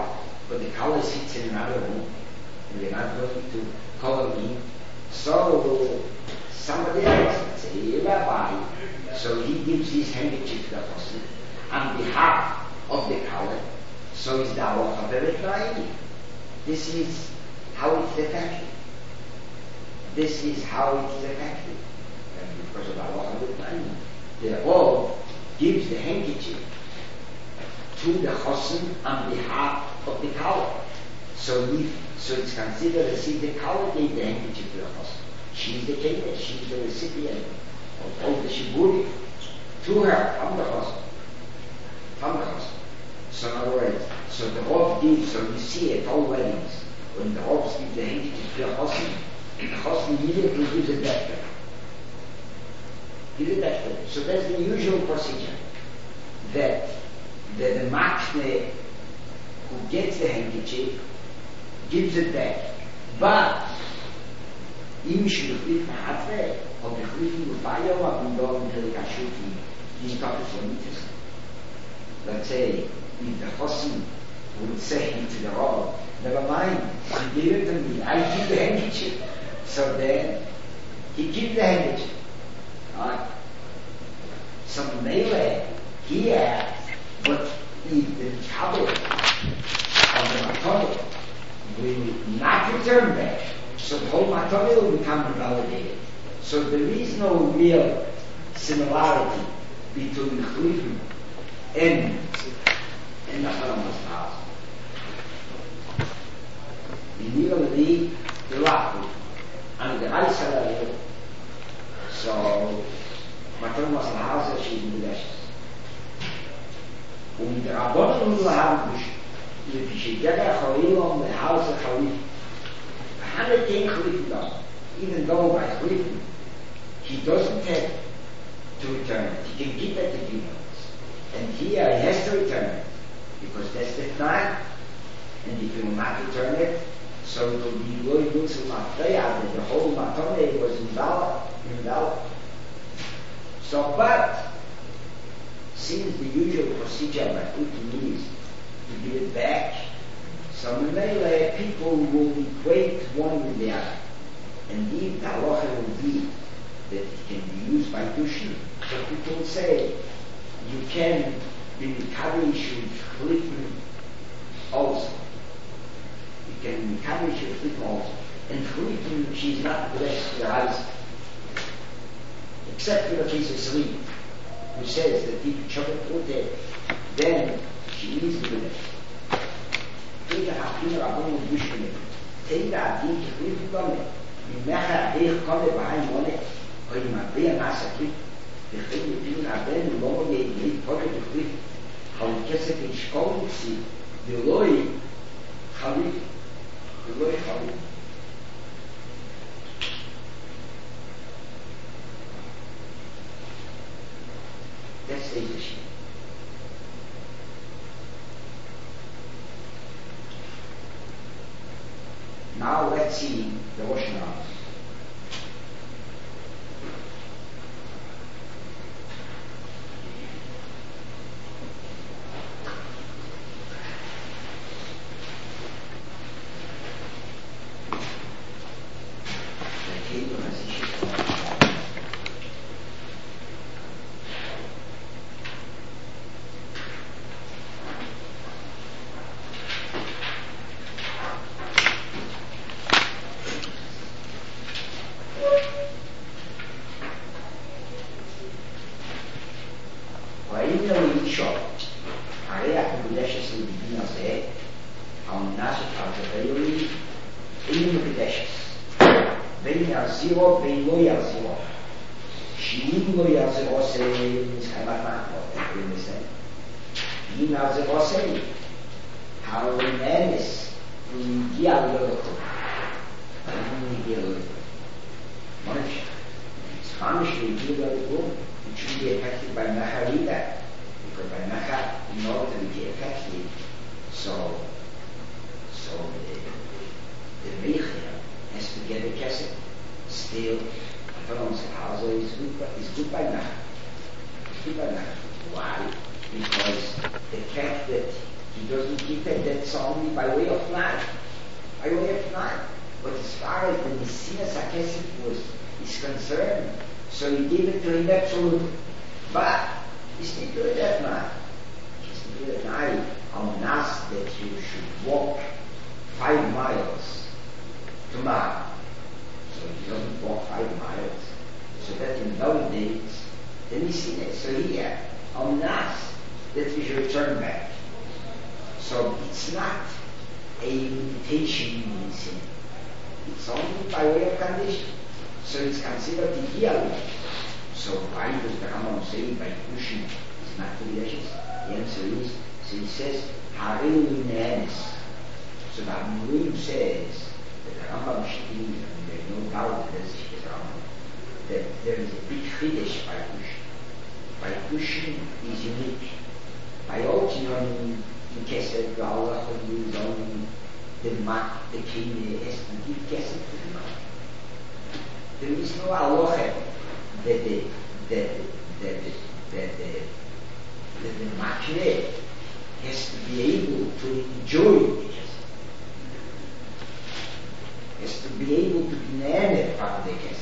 but the color sits in another room, and we're not going to color in. So somebody else, let's say a rabbi, so he gives his handkerchief to the person on behalf of the color. So it's the halacha beretnai. This is how it's effective. This is how it's effective. And because of the halacha beretnai, the Rav gives the handkerchief to the chosin on behalf of the color. So it's considered as if the color gave the handkerchief to the chosin. She's the kedah, she's the recipient of all the shiburi to her from the chosin. From the chosin. So in other words, so the Rav gives, so you see at all weddings, when the Rav gives the handkerchief to the chosin, the chosin immediately gives it back to her. Gives it back to her. So that's the usual procedure. That the machne who gets the handkerchief gives it back. But אם שלוחית מהטווה, או בחליפים ופאיו, אבל לא נתלק השוטים, die topics are interesting. Let's say, if the chosin would say to the Rav, never mind, he gave it to me, I give the handkerchief. So then, he gives the handkerchief. Alright? So Mele, he asked, but if the cover of the matone will not return back, so the whole matone will become invalidated. So there is no real similarity between Chlifim and the Chalamas house. The Nirali, the Rafu, and the Aisha, so matone was the house that she's in the ashes. Und der Rabbonen und der Hambusch, die Shigega Chalilom, the house of Chalif, 110 Chalifim down. Even though by Chalifim, he doesn't have to return it. He can keep it to demons. And here he has to return it, because that's the time. And if he will not return it, so it will be Loi Yutzel Matreya, that the whole Matone was invalid. So, but, since the usual procedure by Putin is to give it back, so Memele people will equate one with the other. And if the halacha will be that it can be used by Dushin, so people will say you can be Mikadosh with Chlifim also. You can be Mikadosh with Chlifim also. And Chlifim, she's not blessed to the eyes, except for the case of sleep, who says that if you chop it through there, then she is the winner. Take a hafina rabon with Dushkin. Take a hafina to Chlifim Gome. Mimecha Adeich Kone Bahaim Mone. Or you might be a massacre. The Chlifim Aben, Lomo Yei Pocket of Chlifim. How we kesset in Shkol see the Loi Chalif. The Loi Chalif. That's the issue. Now let's see the Rosh Hashanah. doesn't keep it, that's only by way of life. By way of life. But as far as the Messias HaKesef is concerned, so he gave it to him absolutely. But he still do it at night. He still do it at night on us that you should walk 5 miles tomorrow. So he doesn't walk 5 miles. So that in those days, the Messias, so here on us that we should return back. So it's not a invitation in sin. It's only by way of condition. So it's considered ideal. So why does the Rambam say by pushing is not delicious? The answer is, so he says, Harelu Nenes. So the Amurim says that the Rambam Shittim, and there's no doubt that this is the Rambam, that there is a big Chiddush by pushing. By pushing is unique. By Otinon in Kesed, the Allah of his own, the Mat, the King, has to give Kesed to the Mat. There is no halacha that the makne has to be able to enjoy the Kesed. Has to be able to be near from the Kesed.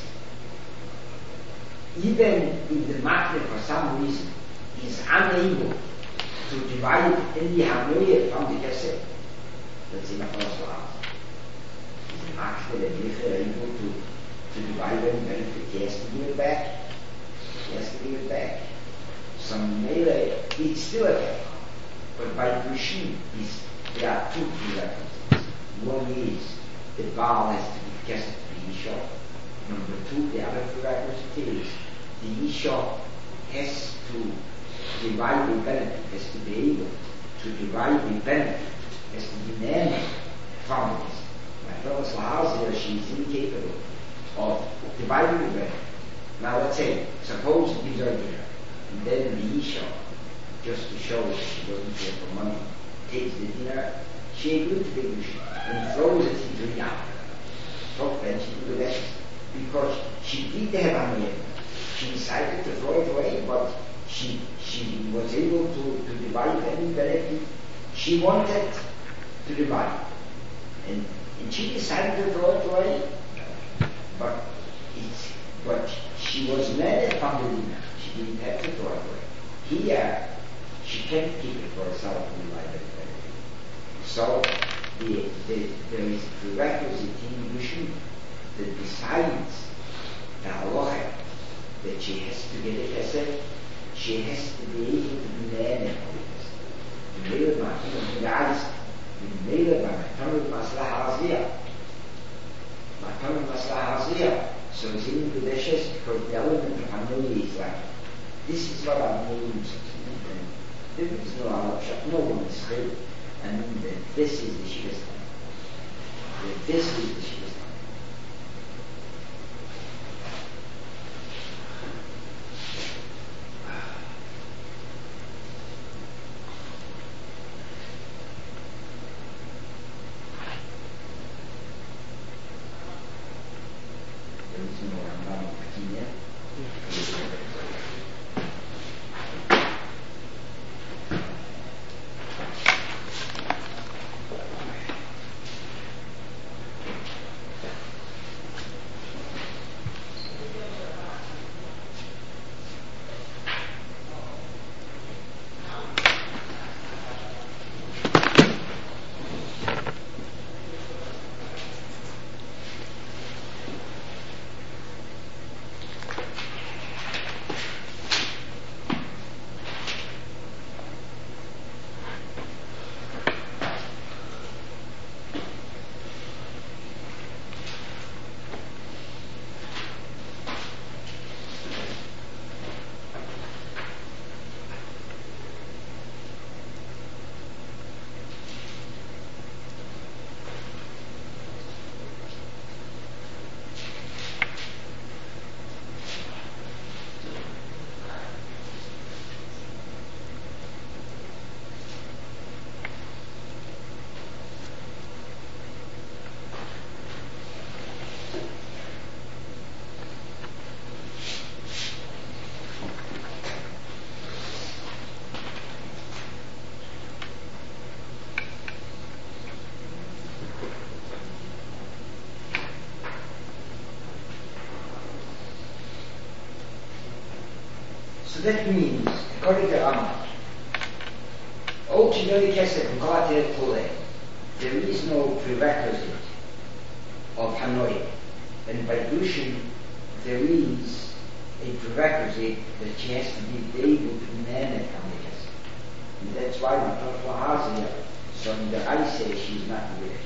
Even if the makne for some reason is unable to divide any hanoye from the Kesed, that's in a first class. Is the makne that is able to divide and benefit, he has to give it back. He has to give it back. Some melee, it's still a case. But by pushing, there are 2 prerequisites. One is the Baal has to be cast to the Isha. Number 2, the other prerequisite is the Isha has to divide the benefit, has to be able to divide the benefit, has to be named from this. My fellow house here, she is incapable of dividing the benefit. Now let's say, suppose it gives her dinner, and then the Isha, just to show that she doesn't care for money, takes the dinner, she agreed to the Isha, and throws it into the yard. Top bench into the ashes. Because she did have money. She decided to throw it away, but she was able to divide any benefit she wanted to divide. And she decided to throw it away. But she was mad from the dinner. She didn't have to throw it away. Here, she can't keep it for herself and divide it. So, there is a prerequisite in Yushin that besides the halacha that she has to get a kesef, she has to be able to be mad at the kesef. The so it's in the dishes because the element of Hanoi is like, this is what I'm doing. There is no Arab, no one is real. And this is the Shikistan. This is the Shikistan. that means, according to Rambam, there is no prerequisite of Hanoi. And by Dushin, there is a prerequisite that she has to be able to manage Hanoi. And that's why Matan Flahazia, so in the I say she's not Jewish.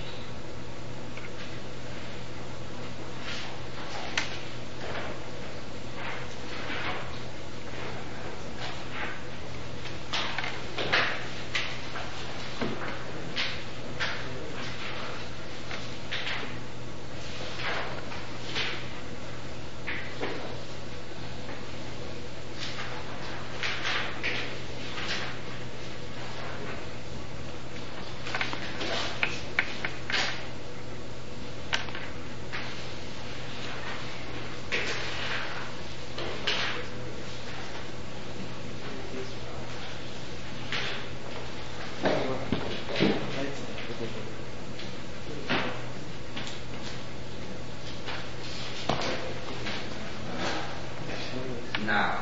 Now,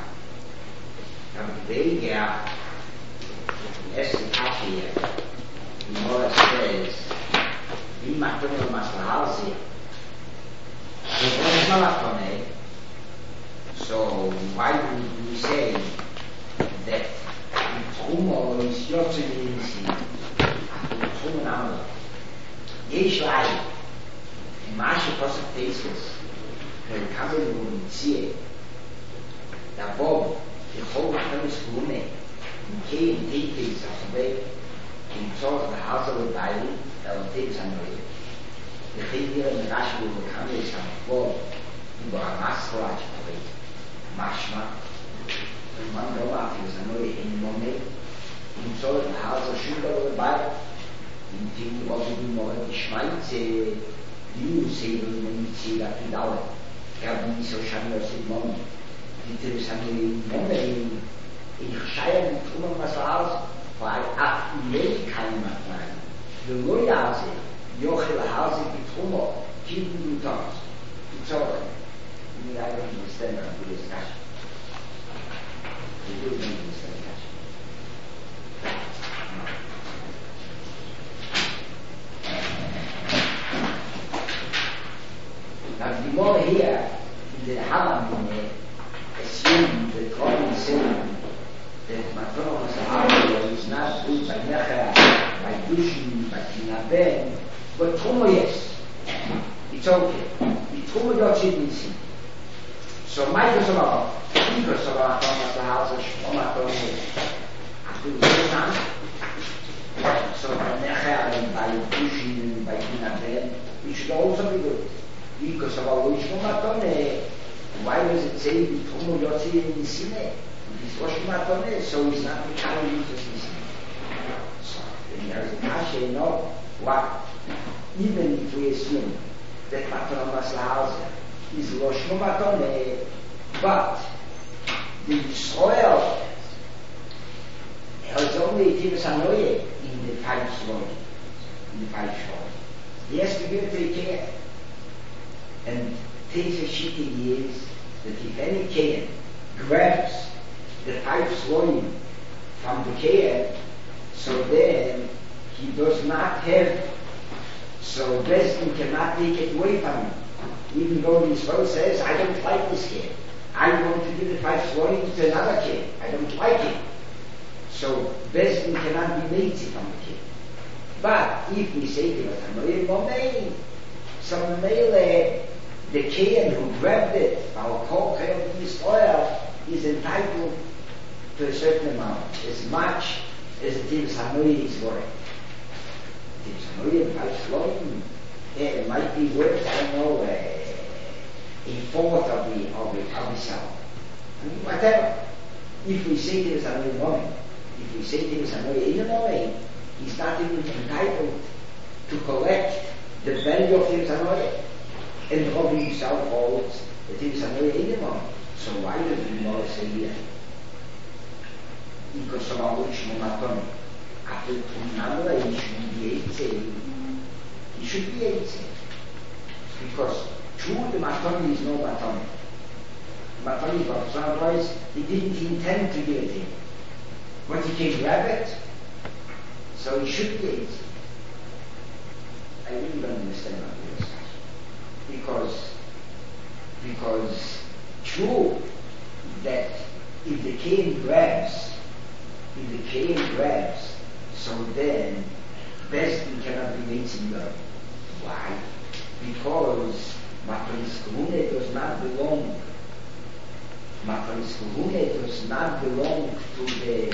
the gap, Esther Kafir, the Mora says, "Vi matonu maslahalsi." So why would we say that Trumo is Yotzin Trumo Yesh Lai, in Masha Kosa Tesis, the Kabul would see it. Davor, the whole Maton is Gune, in K and T of the way, in sort of the house of the Bible, that will take some way. The thing here in the Rashi will come is some floor, in the Masraj of it, Mashma, and one Roma is another in Monet, in sort of the house of Sugar of the Bible, in T was in more of the Schmeitz, you say when you see that without Gabin so Shamir said Monet. Die Sammeln Memmen in Scheiden tun was aus, weil ab Mail kein Mann. Der Loyase, Jochel Hause getrunken, Kinden Tons. So, we are going to stand on the discussion. We will be in this discussion. Now, the more here, in the Halam, assume the common sin that Matron is not good by Necha, by Dushin, by Tinaben, but Trumo yes. It's okay. The Trumo Yotzin sin. So Michael Sabah, Igor Sabah, Thomas the house of Shlomatron, after the time, so by Necha and by Dushin and by Tinaben, it should also be good. Igor Sabah, Shlomatron, why does it say the Trumo Yotzin in Sine? He's washing my tongue, so he's not becoming used to Sine. So, there's a Kasha, what? Even if we assume that Matron Maslahauser is Roshno Matone, but the soil has only Tivis Anoye in the 5 slowly. He has to take care. And Tesa Shitty is that if any Kayan grabs the 5 slowing from the Kayan, so then he does not have, so Besdin cannot take it away from him. Even though his fellow says, I don't like this kid. I want to give the 5 slowing to another kid. I don't like it. So Besdin cannot be made from the kid. But if we say to him, some mele, the Kayan who grabbed it, our cold of this oil, is entitled to a certain amount, as much as the Tivis Hanoi is worth. Tivis Hanoi, by slowing, it might be worth, I don't know, a fourth of the sum. I mean, whatever. If we say Tivis Hanoi in the morning, if we say Tivis Hanoi in the morning, he's not even entitled to collect the value of Tivis Hanoi. And Rabbi himself holds that Tivis Hanoi in the morning. So why does the Gemara say here? Because of our Shmonaton, after Tumnamra, he should be 8. He should be 8. Because true, the Maton is no Maton. my funny box, otherwise he didn't intend to give it to him. But he can grab it, so he should get it. I really don't understand how this because true that if the cane grabs, so then Besdin cannot be made single. Why? Because Matris Kuhune does not belong. Matris Kuhune does not belong to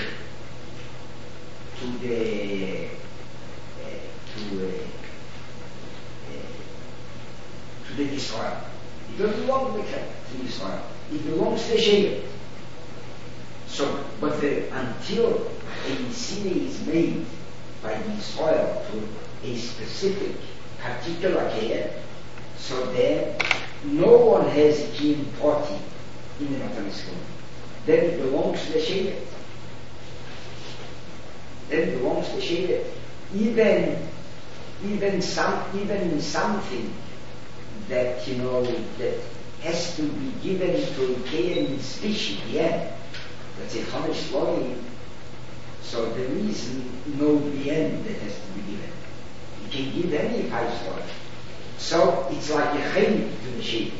the Israel. It doesn't belong to Israel. It belongs to Shevet. So, but until a sin is made by the Israel to a specific particular care, so then no one has a key party in the Matan school. Then it belongs to the Shevet. Even something that that has to be given to a Kayan species, that's a Chamesh Loim, so there is no bien that has to be given. You can give any 5 story. So it's like a chayim to the sheep.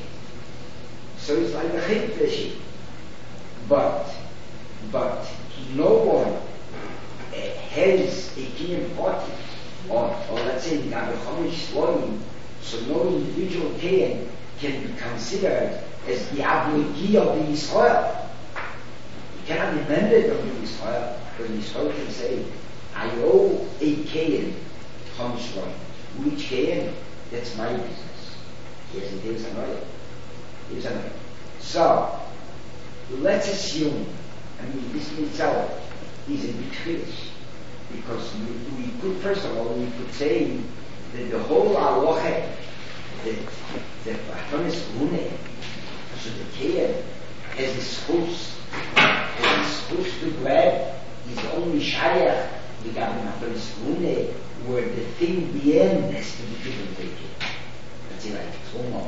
But no one has a kiyam party, or let's say the Chamesh Loim, so no individual Kayan can be considered as the ablogi of the Israel. You cannot be amended of the Israel, because the Israel can say, I owe a Kayan Chamesh Loim. Which Kayan? That's my business. Yes, it is another. So, let's assume, this in itself is a bit foolish, because we could, first of all, we could say that the whole halacha, the Batonis Gune, so the Kayan is supposed to grab, is only shayach, the Batonis Gune, where the thing, the end, has to be given to the Kayan. That's it, like Tuma.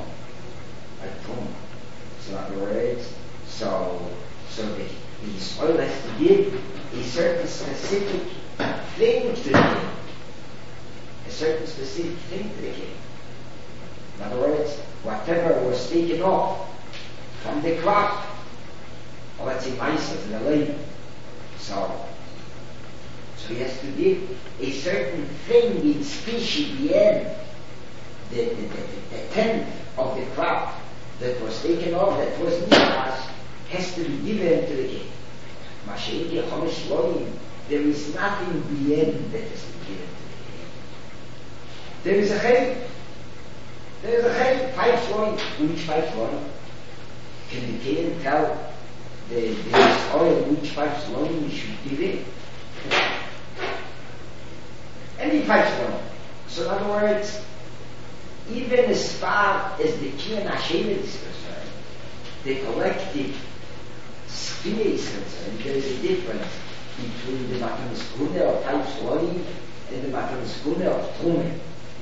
So in other words, so the Israel has to give a certain specific thing to the Kayan. A certain specific thing to the Kayan. In other words, whatever was taken off from the crop, or let's say Maisa to the labor. So he has to give a certain thing in species, the end, the tenth of the crop that was taken off, that was nichas, has to be given to the king. Mashiach Chamesh Loim, there is nothing beyond that has to be given to the king. There is a chayim. 5 shloim. Which 5 shloim? Can the king tell the oil which 5 shloim we should give it? Any 5 shloim. So in other words, even as far as the Kiyan Hashemet is concerned, the collective sphere is concerned, there is a difference between the Matan Skune of 5 shloim and the Matan Skune of Trume.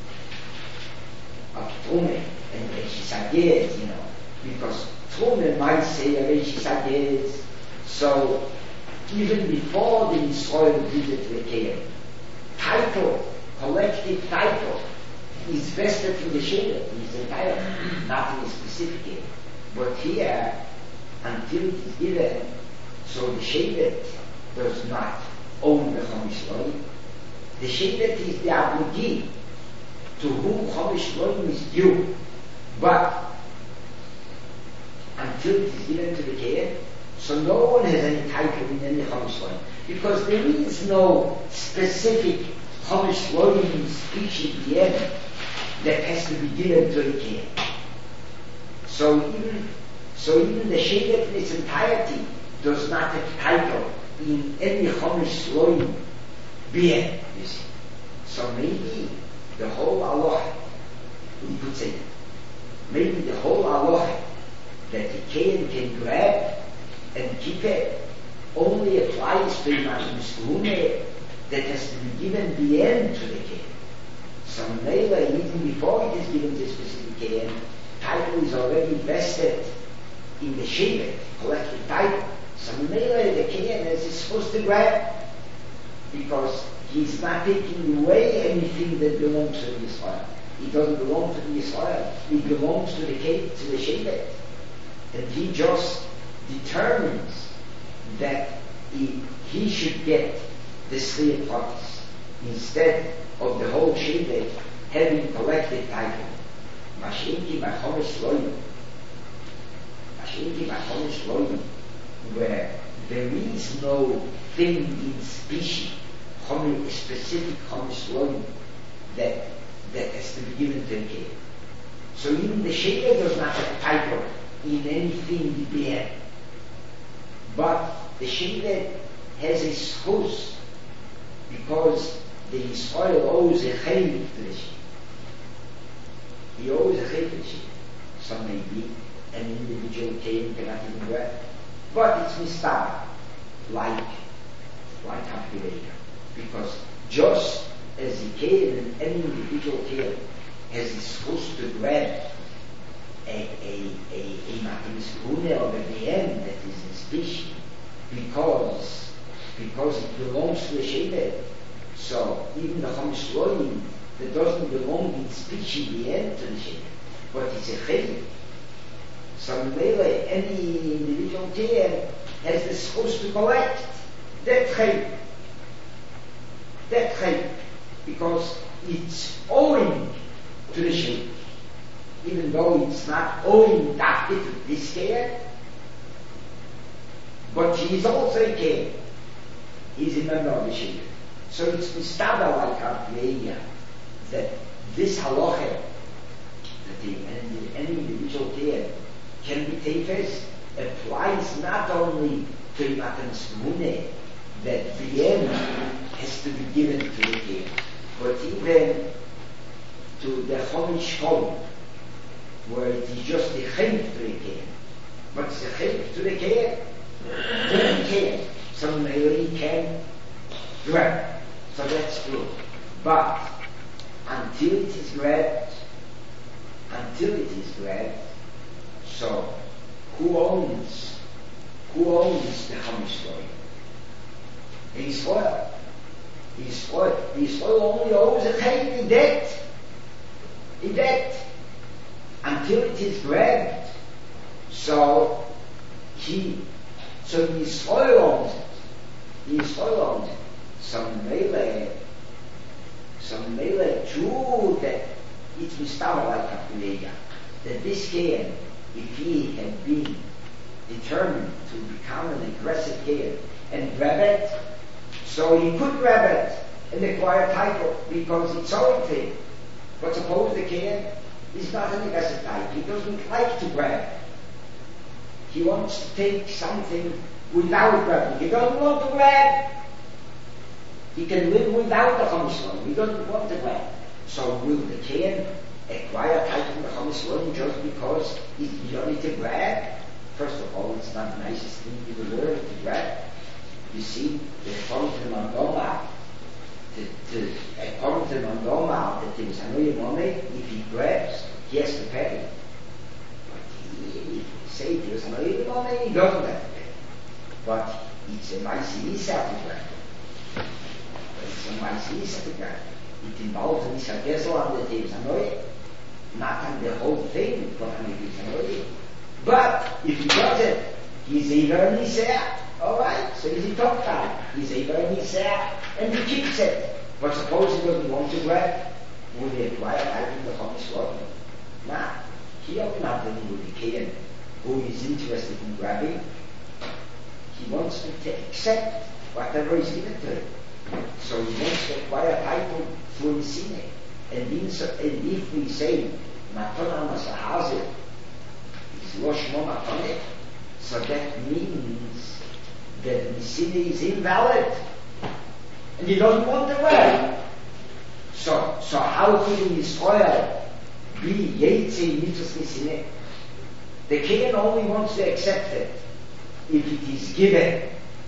And Rechisagez, because Trume might say Rechisagez, so even before the Israel visit the Kayan, title, collective title, is vested in the Shevet, is entire, nothing is specific. But here, until it is given, so the Shevet does not own the Chamesh Loim. The Shevet is the ablogi to whom Chamesh Loim is due. But until it is given to the Kayan, so no one has any title in any Chamesh Loim, because there is no specific Chamesh Loim speech at the end that has to be given to the Kayan. So even the Shevet in its entirety does not have title in any Chamesh Loim being, you see. So maybe the whole aloha, we could say, maybe the whole aloha that the Kayan can grab and keep it only applies to the Matan Skune that has to be given the end to the Kayan. So maybe even before it is given to a specific Kayan, title is already vested in the Shevet, collect the title. So Mele, the Kenyan is supposed to grab, because he's not taking away anything that belongs to the Israel. It doesn't belong to the Israel. It belongs to the Shevet. And he just determines that he should get the 3 parts instead of the whole Shevet having collected title. Mashinki Machomish Loim. Mashinki Machomish Loim, where there is no thing in species, a specific Chomish Loim, that has to be given to the king. So even the Shevet does not have title in anything there. But the Shevet has a schus, because the Israel owes a chayv to the Shevet. He owes a chayv to the Shevet. Some may be an individual king cannot even grab, but it's mistab, like calculator, because just as the king and any individual king has a schus to grab a matimis gune or a BM that is in species, because it belongs to the Shevet. So even the Chomish Loim that doesn't belong in species BM to the Shevet, but it's a chayv. So Mele, any individual king has the schus to collect that chayv. That chayv, because it's owing to the Shevet. Even though it's not owing that bit of this care, but he is also a care. He's a member of the Shevet. So it's mistada like Arpeia, that this halacha, that any individual care can be tefes, applies not only to Matanis Mune, that the end has to be given to the care, but even to the Chomish Kol, where it is just the chayv to the care, but it's the chayv to the care, then care. So Mele can grab. So that's true. But until it is grabbed, so who owns the Chomish Loim? The Israel. The Israel only owes a chayv in debt. Until it is grabbed, so the Israel owns it. Some Mele too, that it's mistama like Kapuleya, that this Kayan, if he had been determined to become an aggressive Kayan and grab it, so he could grab it and acquire title because it's owing to him. But suppose the Kayan is not an aggressive type. He doesn't like to grab. He wants to take something without grabbing. He doesn't want to grab. He can live without the Chomish Loim. He doesn't want to grab. So will the Kayan acquire title in the Chomish Loim just because he's only to grab? First of all, it's not the nicest thing in the world to grab. You see, according to the Mandoma, according to the Mandoma, that there is another money, if he grabs, he has to pay. But if we say there is another money, he doesn't have to pay. But it's a Maisi Isa to grab. It involves an Isa Gesel that there is another, not on the whole thing, but on the Isa. But if he does it, he's either an Isa. Alright, so he's a top guy. He's either an Isa and he keeps it. But suppose he doesn't want to grab, will he acquire item the Chomish Loim? Nah. Here we're not dealing with the Kayan who is interested in grabbing. He wants to accept whatever is given to him. So he wants to acquire title through the Sine. And if we say Matona Masahazir is Loshmo Matone, so that means that the Sine is invalid. And he doesn't want to wear. So how could Israel be Yetzi Mitzvahs Nisine? The king only wants to accept it if it is given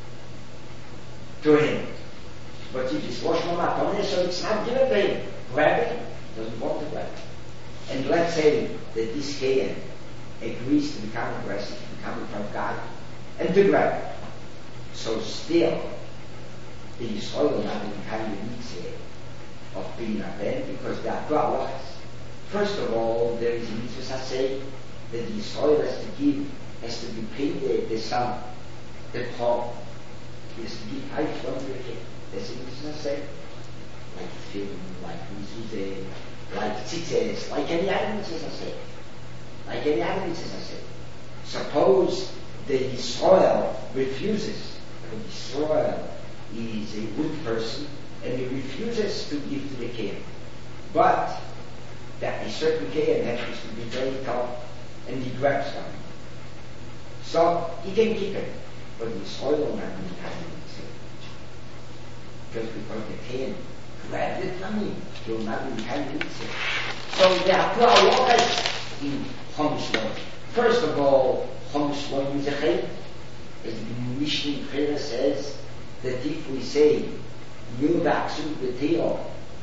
to him. But if it's Loshmo Matone, so it's not given to him. Grabbing, doesn't want to grab. And let's say that this king agrees to become aggressive, coming from God and the ground. So still, the Yisrael not in kind of mitzvah of being a ben because there are two halachas. First of all, there is a mitzvah say that the Yisrael has to be paid the son, the Paul. He has to give 500 k. That's a mitzvah say. Like film, like mizuzah, like tzitzes, like any other mitzvah say. Like any other mitzvah say. Suppose the Yisrael refuses, and Yisrael is a good person, and he refuses to give to the king. But that a certain king happens to be very tough, and he grabs them. So he can keep it, but Yisrael will not be kind of mitzvah. Just because the king grabbed it from him, he will not be kind of mitzvah. So there are two halachas in Chumash law. First of all, Chumash law is a chayv. As the Mishnah in Chayv says, that if we say, Yudaksu Beteo,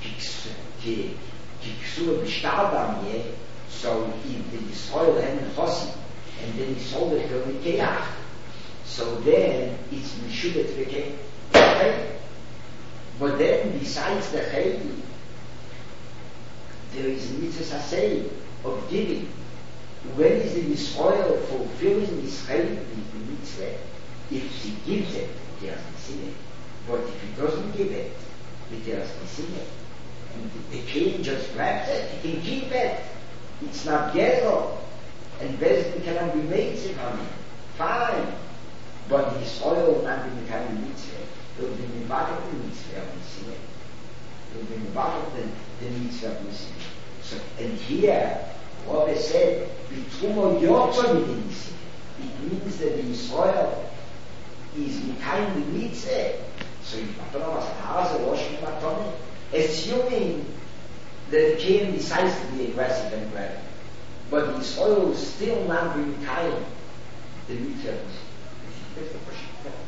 Kiksu B'Shtadam Ye, so if the Yisrael hadn't chosi, and then he sold it to the Keach, so then it's Mishudet V'Keh. Okay? But then, besides the Chayv, there is a mitzvah say of giving. When is the Yisrael fulfilling this Chayv, the mitzvah? If he gives it, he doesn't see it. But if he doesn't give it, he doesn't see it. And the king just grabs it, he can keep it. It's not ghetto. And Bezin cannot be made on him. Fine. But his oil not be kind of mitzvah. It will be mitzvah of the mitzvah of the it will be mitzvah of the mitzvah of the So, and here, Rabbi said, B'trumo yotzo midin. It means that the Israel is behind the mitzvah. So if Matona was a house, washing Matona, assuming that the king decides to be aggressive and grab, but the soil will still not be behind the mitzvah. That's the question.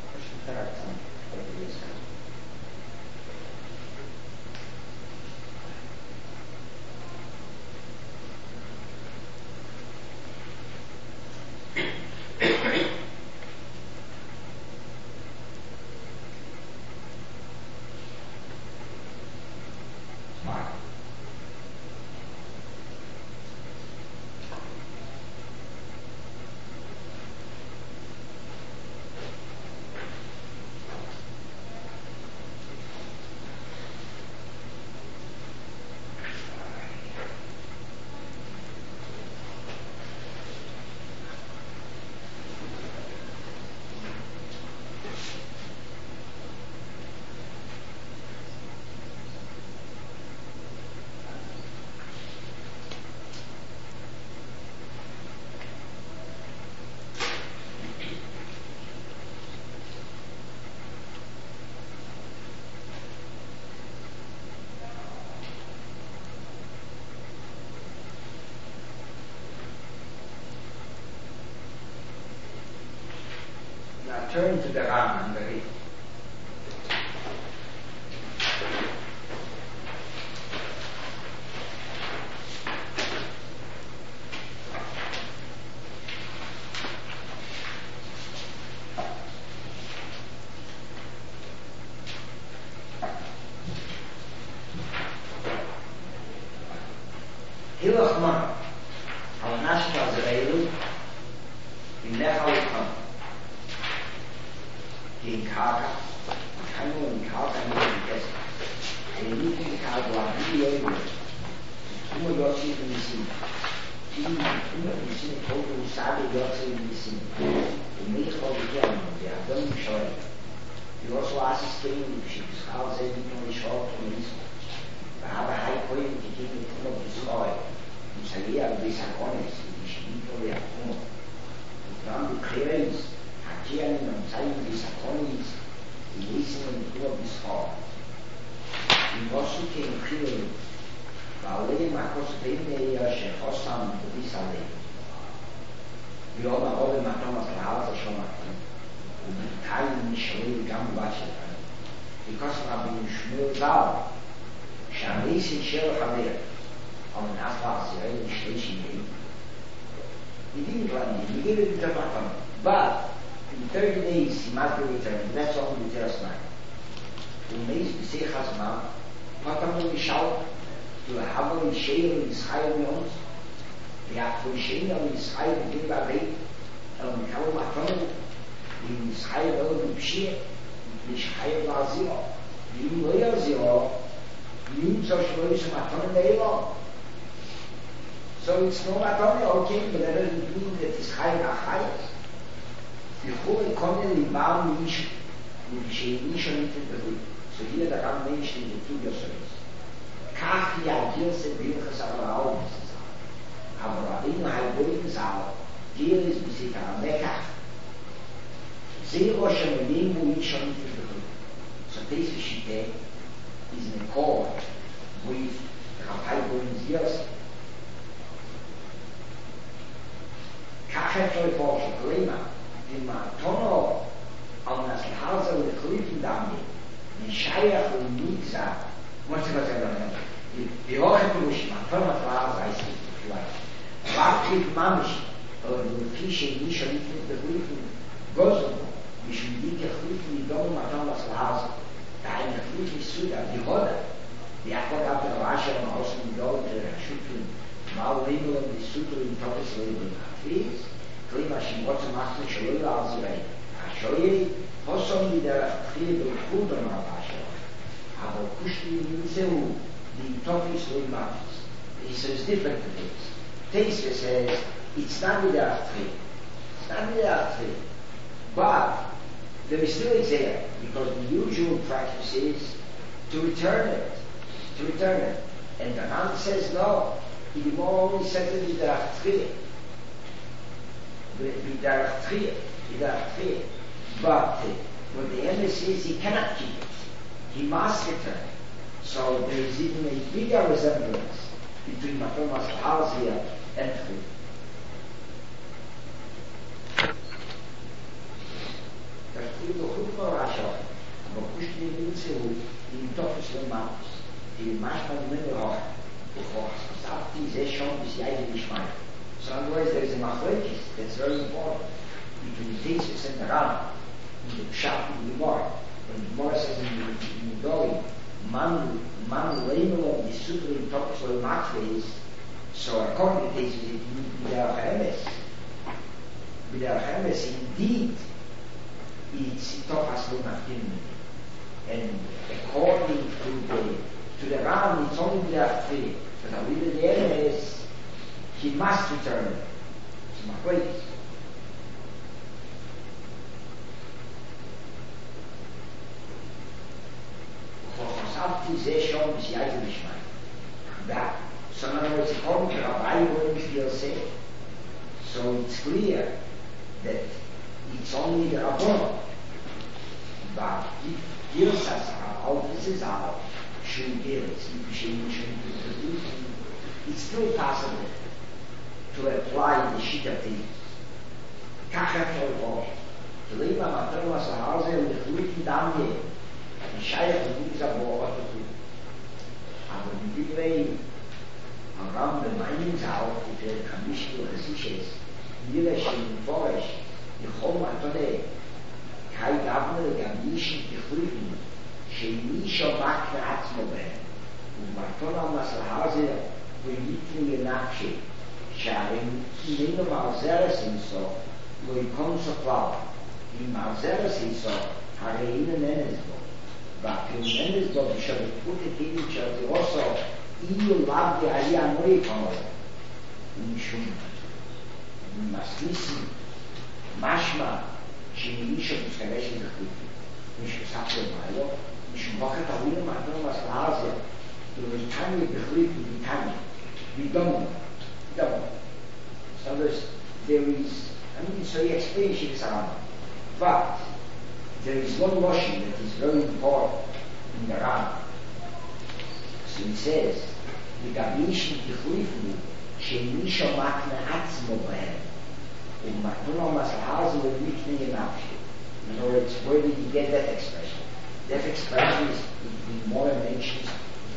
Turn to the Ram and the Rif. Hilach Man, al Nashka Zreilu, in Nechal Khan. In Kaka, I know in Kaka, I know in Kesa. And in Niki Kaka, I really able to Yotzi in the scene. In scene, total Sabi Yotzi in the scene. In Niki all the Kern, they are done to show it. You also ask us to if she was called saying, you know, short to this. But have a high point to keep it from the sky. You say, yeah, these are honest, you should be for their home. From the clearance, Hakian and Sayin Bisakonis, in listening to this hall. In Mosuke and Kiri, Valery Makos Bene Shehosam Bisale. We all know all the Matomas Lahaza Shomatan, and Kain Mishri Gambasha. Because Rabbi Shmuel Zal, Shamis Shel Hamer, on Asla Zerei Shlishi, He didn't land him, he gave it to Matan. But in 30 days he must be returned. That's all the first night. ומייס בסיך הזמן, פתאום הוא נשאל, להבא להישאר לישראל מאונס, ויחפו להישאר לישראל בגלל בבית, אבל מקרו מתון, ואם ישראל לא בפשיר, להישאר להזירו, ואם לא יזירו, למצוא שלא יש מתון לאלו. So it's no מתון, okay, but that doesn't mean that ישראל החייס. וכו לקונן ליבר מאיש, ושאיני שונית את בגוי. So hier der Raum Mensch, den du zugehörst. Kach ja, hier sind Wilches aber auch nicht zu sagen. Aber innerhalb Wilken sagen, hier ist bis ich an Mekach. Sehr schon in dem, wo ich schon nicht verbrüht. So diese Schitte ist ein Chor, wo ich Rapai organisiert. Kach hat euch vorgestellt, Klima, den Matono an das Gehase und Klüfen damit, die Scheiach und Nisa, muss ich was sagen, die Woche durch, man kann man klar, weiß ich nicht, vielleicht. Was gibt Mamsch, oder die Fische, die schon nicht mit Begrüßen, Gossen, die schon dicke Klüfen, die Domen, man kann was Gehase, da eine Klüfen ist zu, die Rolle, die hat man gehabt, der Wasche, und außen die Leute, schütteln, mal Rimmel und die Sutter in Todesleben, Fies, Klima, Schimotze, macht mich schon über, als ich Shoye, hoson di der Friede und Kultur mal Asche. Aber kushti Museu, die Tofis und Matis. He says different things. Taste says, it's not with our tree. It's not with our tree. But there is still it's there, because the usual practice is to return it. To return it. And the Ram says no. He only said it with our tree. With our tree. With our tree. But what the embassy says, he cannot keep it. He must return. So there is even a bigger resemblance between Matomas Halzia and Chli. Das Chli doch gut vor Rasha, aber kusht mir in Zeru, in Tofes Lematus, die manchmal nicht auch, bevor es sagt, die sehr schon bis Jaide nicht meint. So otherwise there is a machlekes that's very important between the thesis and the Ram. In the Pshat in the Gemara, when the Gemara says in the Dori, man leimel of the Sutra in Topos or Matves, so according to this, with our Hermes, indeed, it's Topas Lumatim. And according to the Ram, it's only with our faith. But with the Hermes, he must return it. It's my greatest. Die sehr schon bis Jaide nicht meint. That, sondern it's according to Rabbi going to your say. So it's clear that it's only the Rabbon. But if Girsas are, all this is out, should give it, it's still possible to apply the Shita things. Kachet Volvo. To leave a Matronas Hause und the Fluten Damje. Die Scheich und dieser Bohrer zu tun. Aber die Bibel am Raum der Meinungsau, die der Kamisch durch sich ist, jeder schien vorrecht, die Chomatone, Kai Gabner, Gamischen, die Frühen, Chemie schon Makne Atzmobe, und Matona Maslahase, wo Jitling Genachsche, Scharen, in dem Marzeres in so, wo ich komme so klar, in Marzeres in so, habe ich ihnen nennen so. But tremendous job, shall be put a teacher, also, you love the idea of America. You must listen. Mashma, she needs to be selection of people. You should suffer by law. You should walk at a wheel, my home was Lazer. You will tell me the sleep, be tiny. Be dumb. So there is, so he explains it around. But, there is one washing that is very important in the Ram. So he says, the Gabishim Tichlifu, Shemisha Makna Atzmo Bahem, and Makuna Masahazu will meet in the Nafshi. In other words, where did he get that expression? That expression is in more dimensions,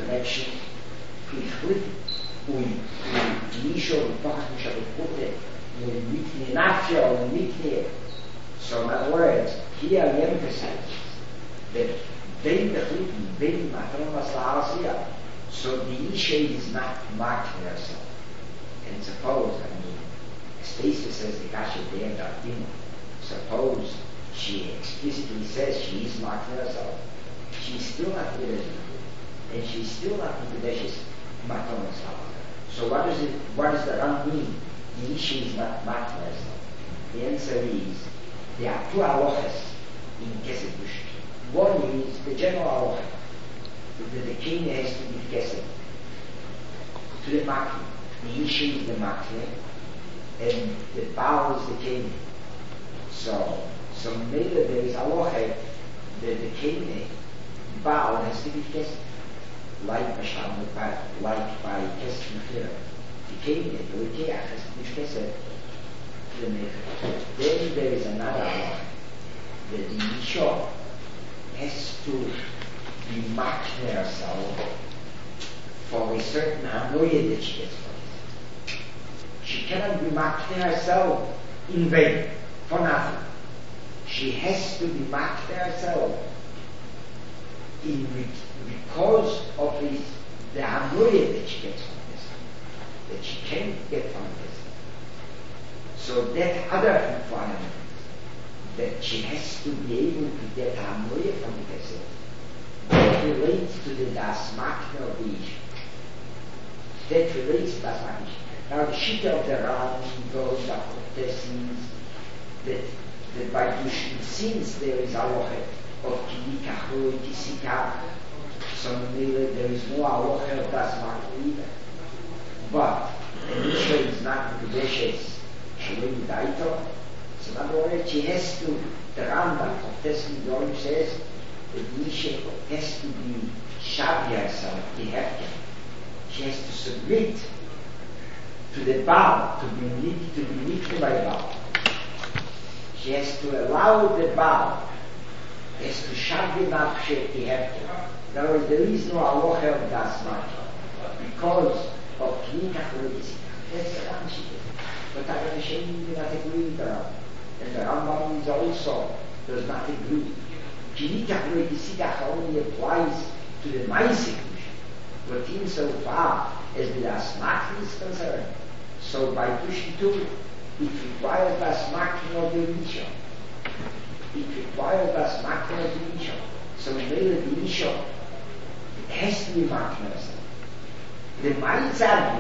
directions, Tichlifu, Misho, Pachnisha, Pute, So in other words, here he emphasizes that bein bechuten, bein matronas la'asiyah, so the Isha is not marked for herself. And suppose, Stacy says the Kasha there, suppose she explicitly says she is marked for herself, she's still not Kedeshis, and she's still not Kedeshis matronas la'asiyah. So what does the Ram mean? The Isha is not marked for herself. The answer is, there are two halachas in Kesed Bush. One is the general halacha, that the king has to give Kesed to the Makli. The Isha is the Makli, and the Baal is the king. So maybe there is halacha that the king, Baal has to give Kesed, like by Kesed Mechira. The king, the Lekeach, has to give Kesed. Then there is another one that the Isha has to be marked herself for a certain hanoya that she gets from it. She cannot be marked herself in vain, for nothing. She has to be marked herself because of the hanoya that she gets from this, that she can't get from this. So that other requirement, that she has to be able to get Hamoya from the Kesed, that relates to the Das Makna of the Isha. That relates to Das Makna. Now the Shita of the Ram goes up to Tessis, that by Dushin, since there is halacha of Kidikachoi, Kisikach, so there is no halacha of Das Makna either. But the Isha is not the Kedeshes. So in other words, she has to, the Rambam of Tessin Dorim says that the Isha has to be Shabi herself, the Hefker. She has to submit to the Baal, to be knit by Baal. She has to allow the Baal, has to Shabi Nafshe the Hefker. In other words, there is no halacha of Das Makna because of Knikach Rodisika. That's the Ramshi. But Tagat Hashem does not agree with the Rambam. And the Rambam is also does not agree. Kinikach Rekisikach only applies to the Maisik, but insofar as the Das Makna is concerned. So by Tushin too, it requires Das Makna of the Isha. It requires Das Makna of the Isha. So really the Isha has to be Makna. The Maizar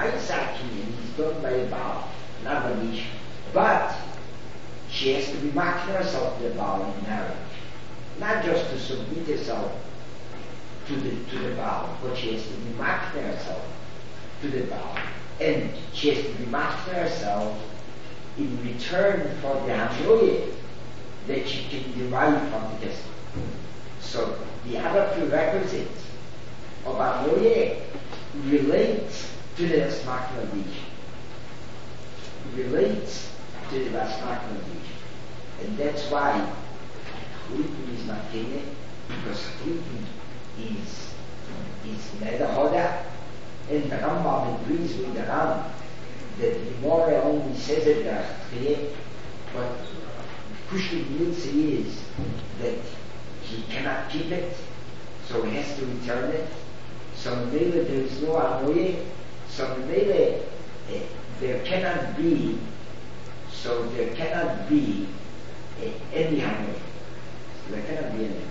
is done by a Baal, not by the Isha. But she has to be marked herself to the Baal in marriage. Not just to submit herself to the Baal, but she has to be marked herself to the Baal. And she has to be marked herself in return for the Hanoye that she can derive from the Testament. So the other prerequisites of Hanoye relates to the Das Makna of the Isha. Relates to the Das Makna of the Isha. And that's why Chulipin is not Kene, because Chulipin is Nederhoda, and the Rambam agrees with the Ram that the Gemara only says it there, but Kushlik Nilsi is that he cannot keep it, so he has to return it. So maybe there is no Hanoye, so maybe there cannot be any Hanoye. There cannot be any.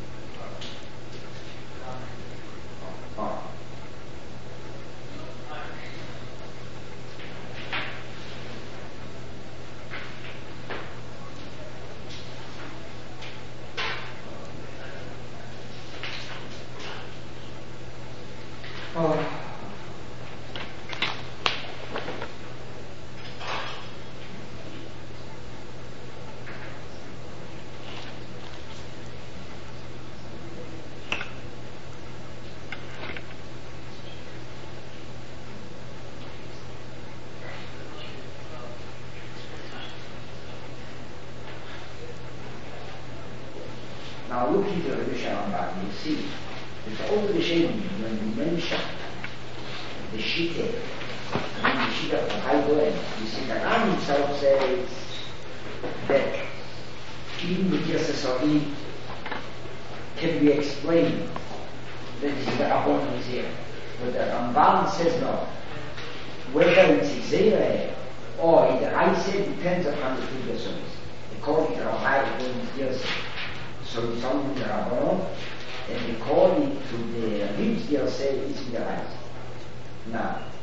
Now look into the Rambam, you see that all the Shem, when we mention the Shite, and the Mashiach from Haidoen. You see, the Ram himself says that even the Girsas Sa'id can be explained that this is the Rabban is here. But the Ramban says no. Whether it's Xera or either I say depends upon the two Girsas. According to Rahai, according to Girsas. So it's only the Rabban, and according to the Rim's Girsas, it's in the right. Now,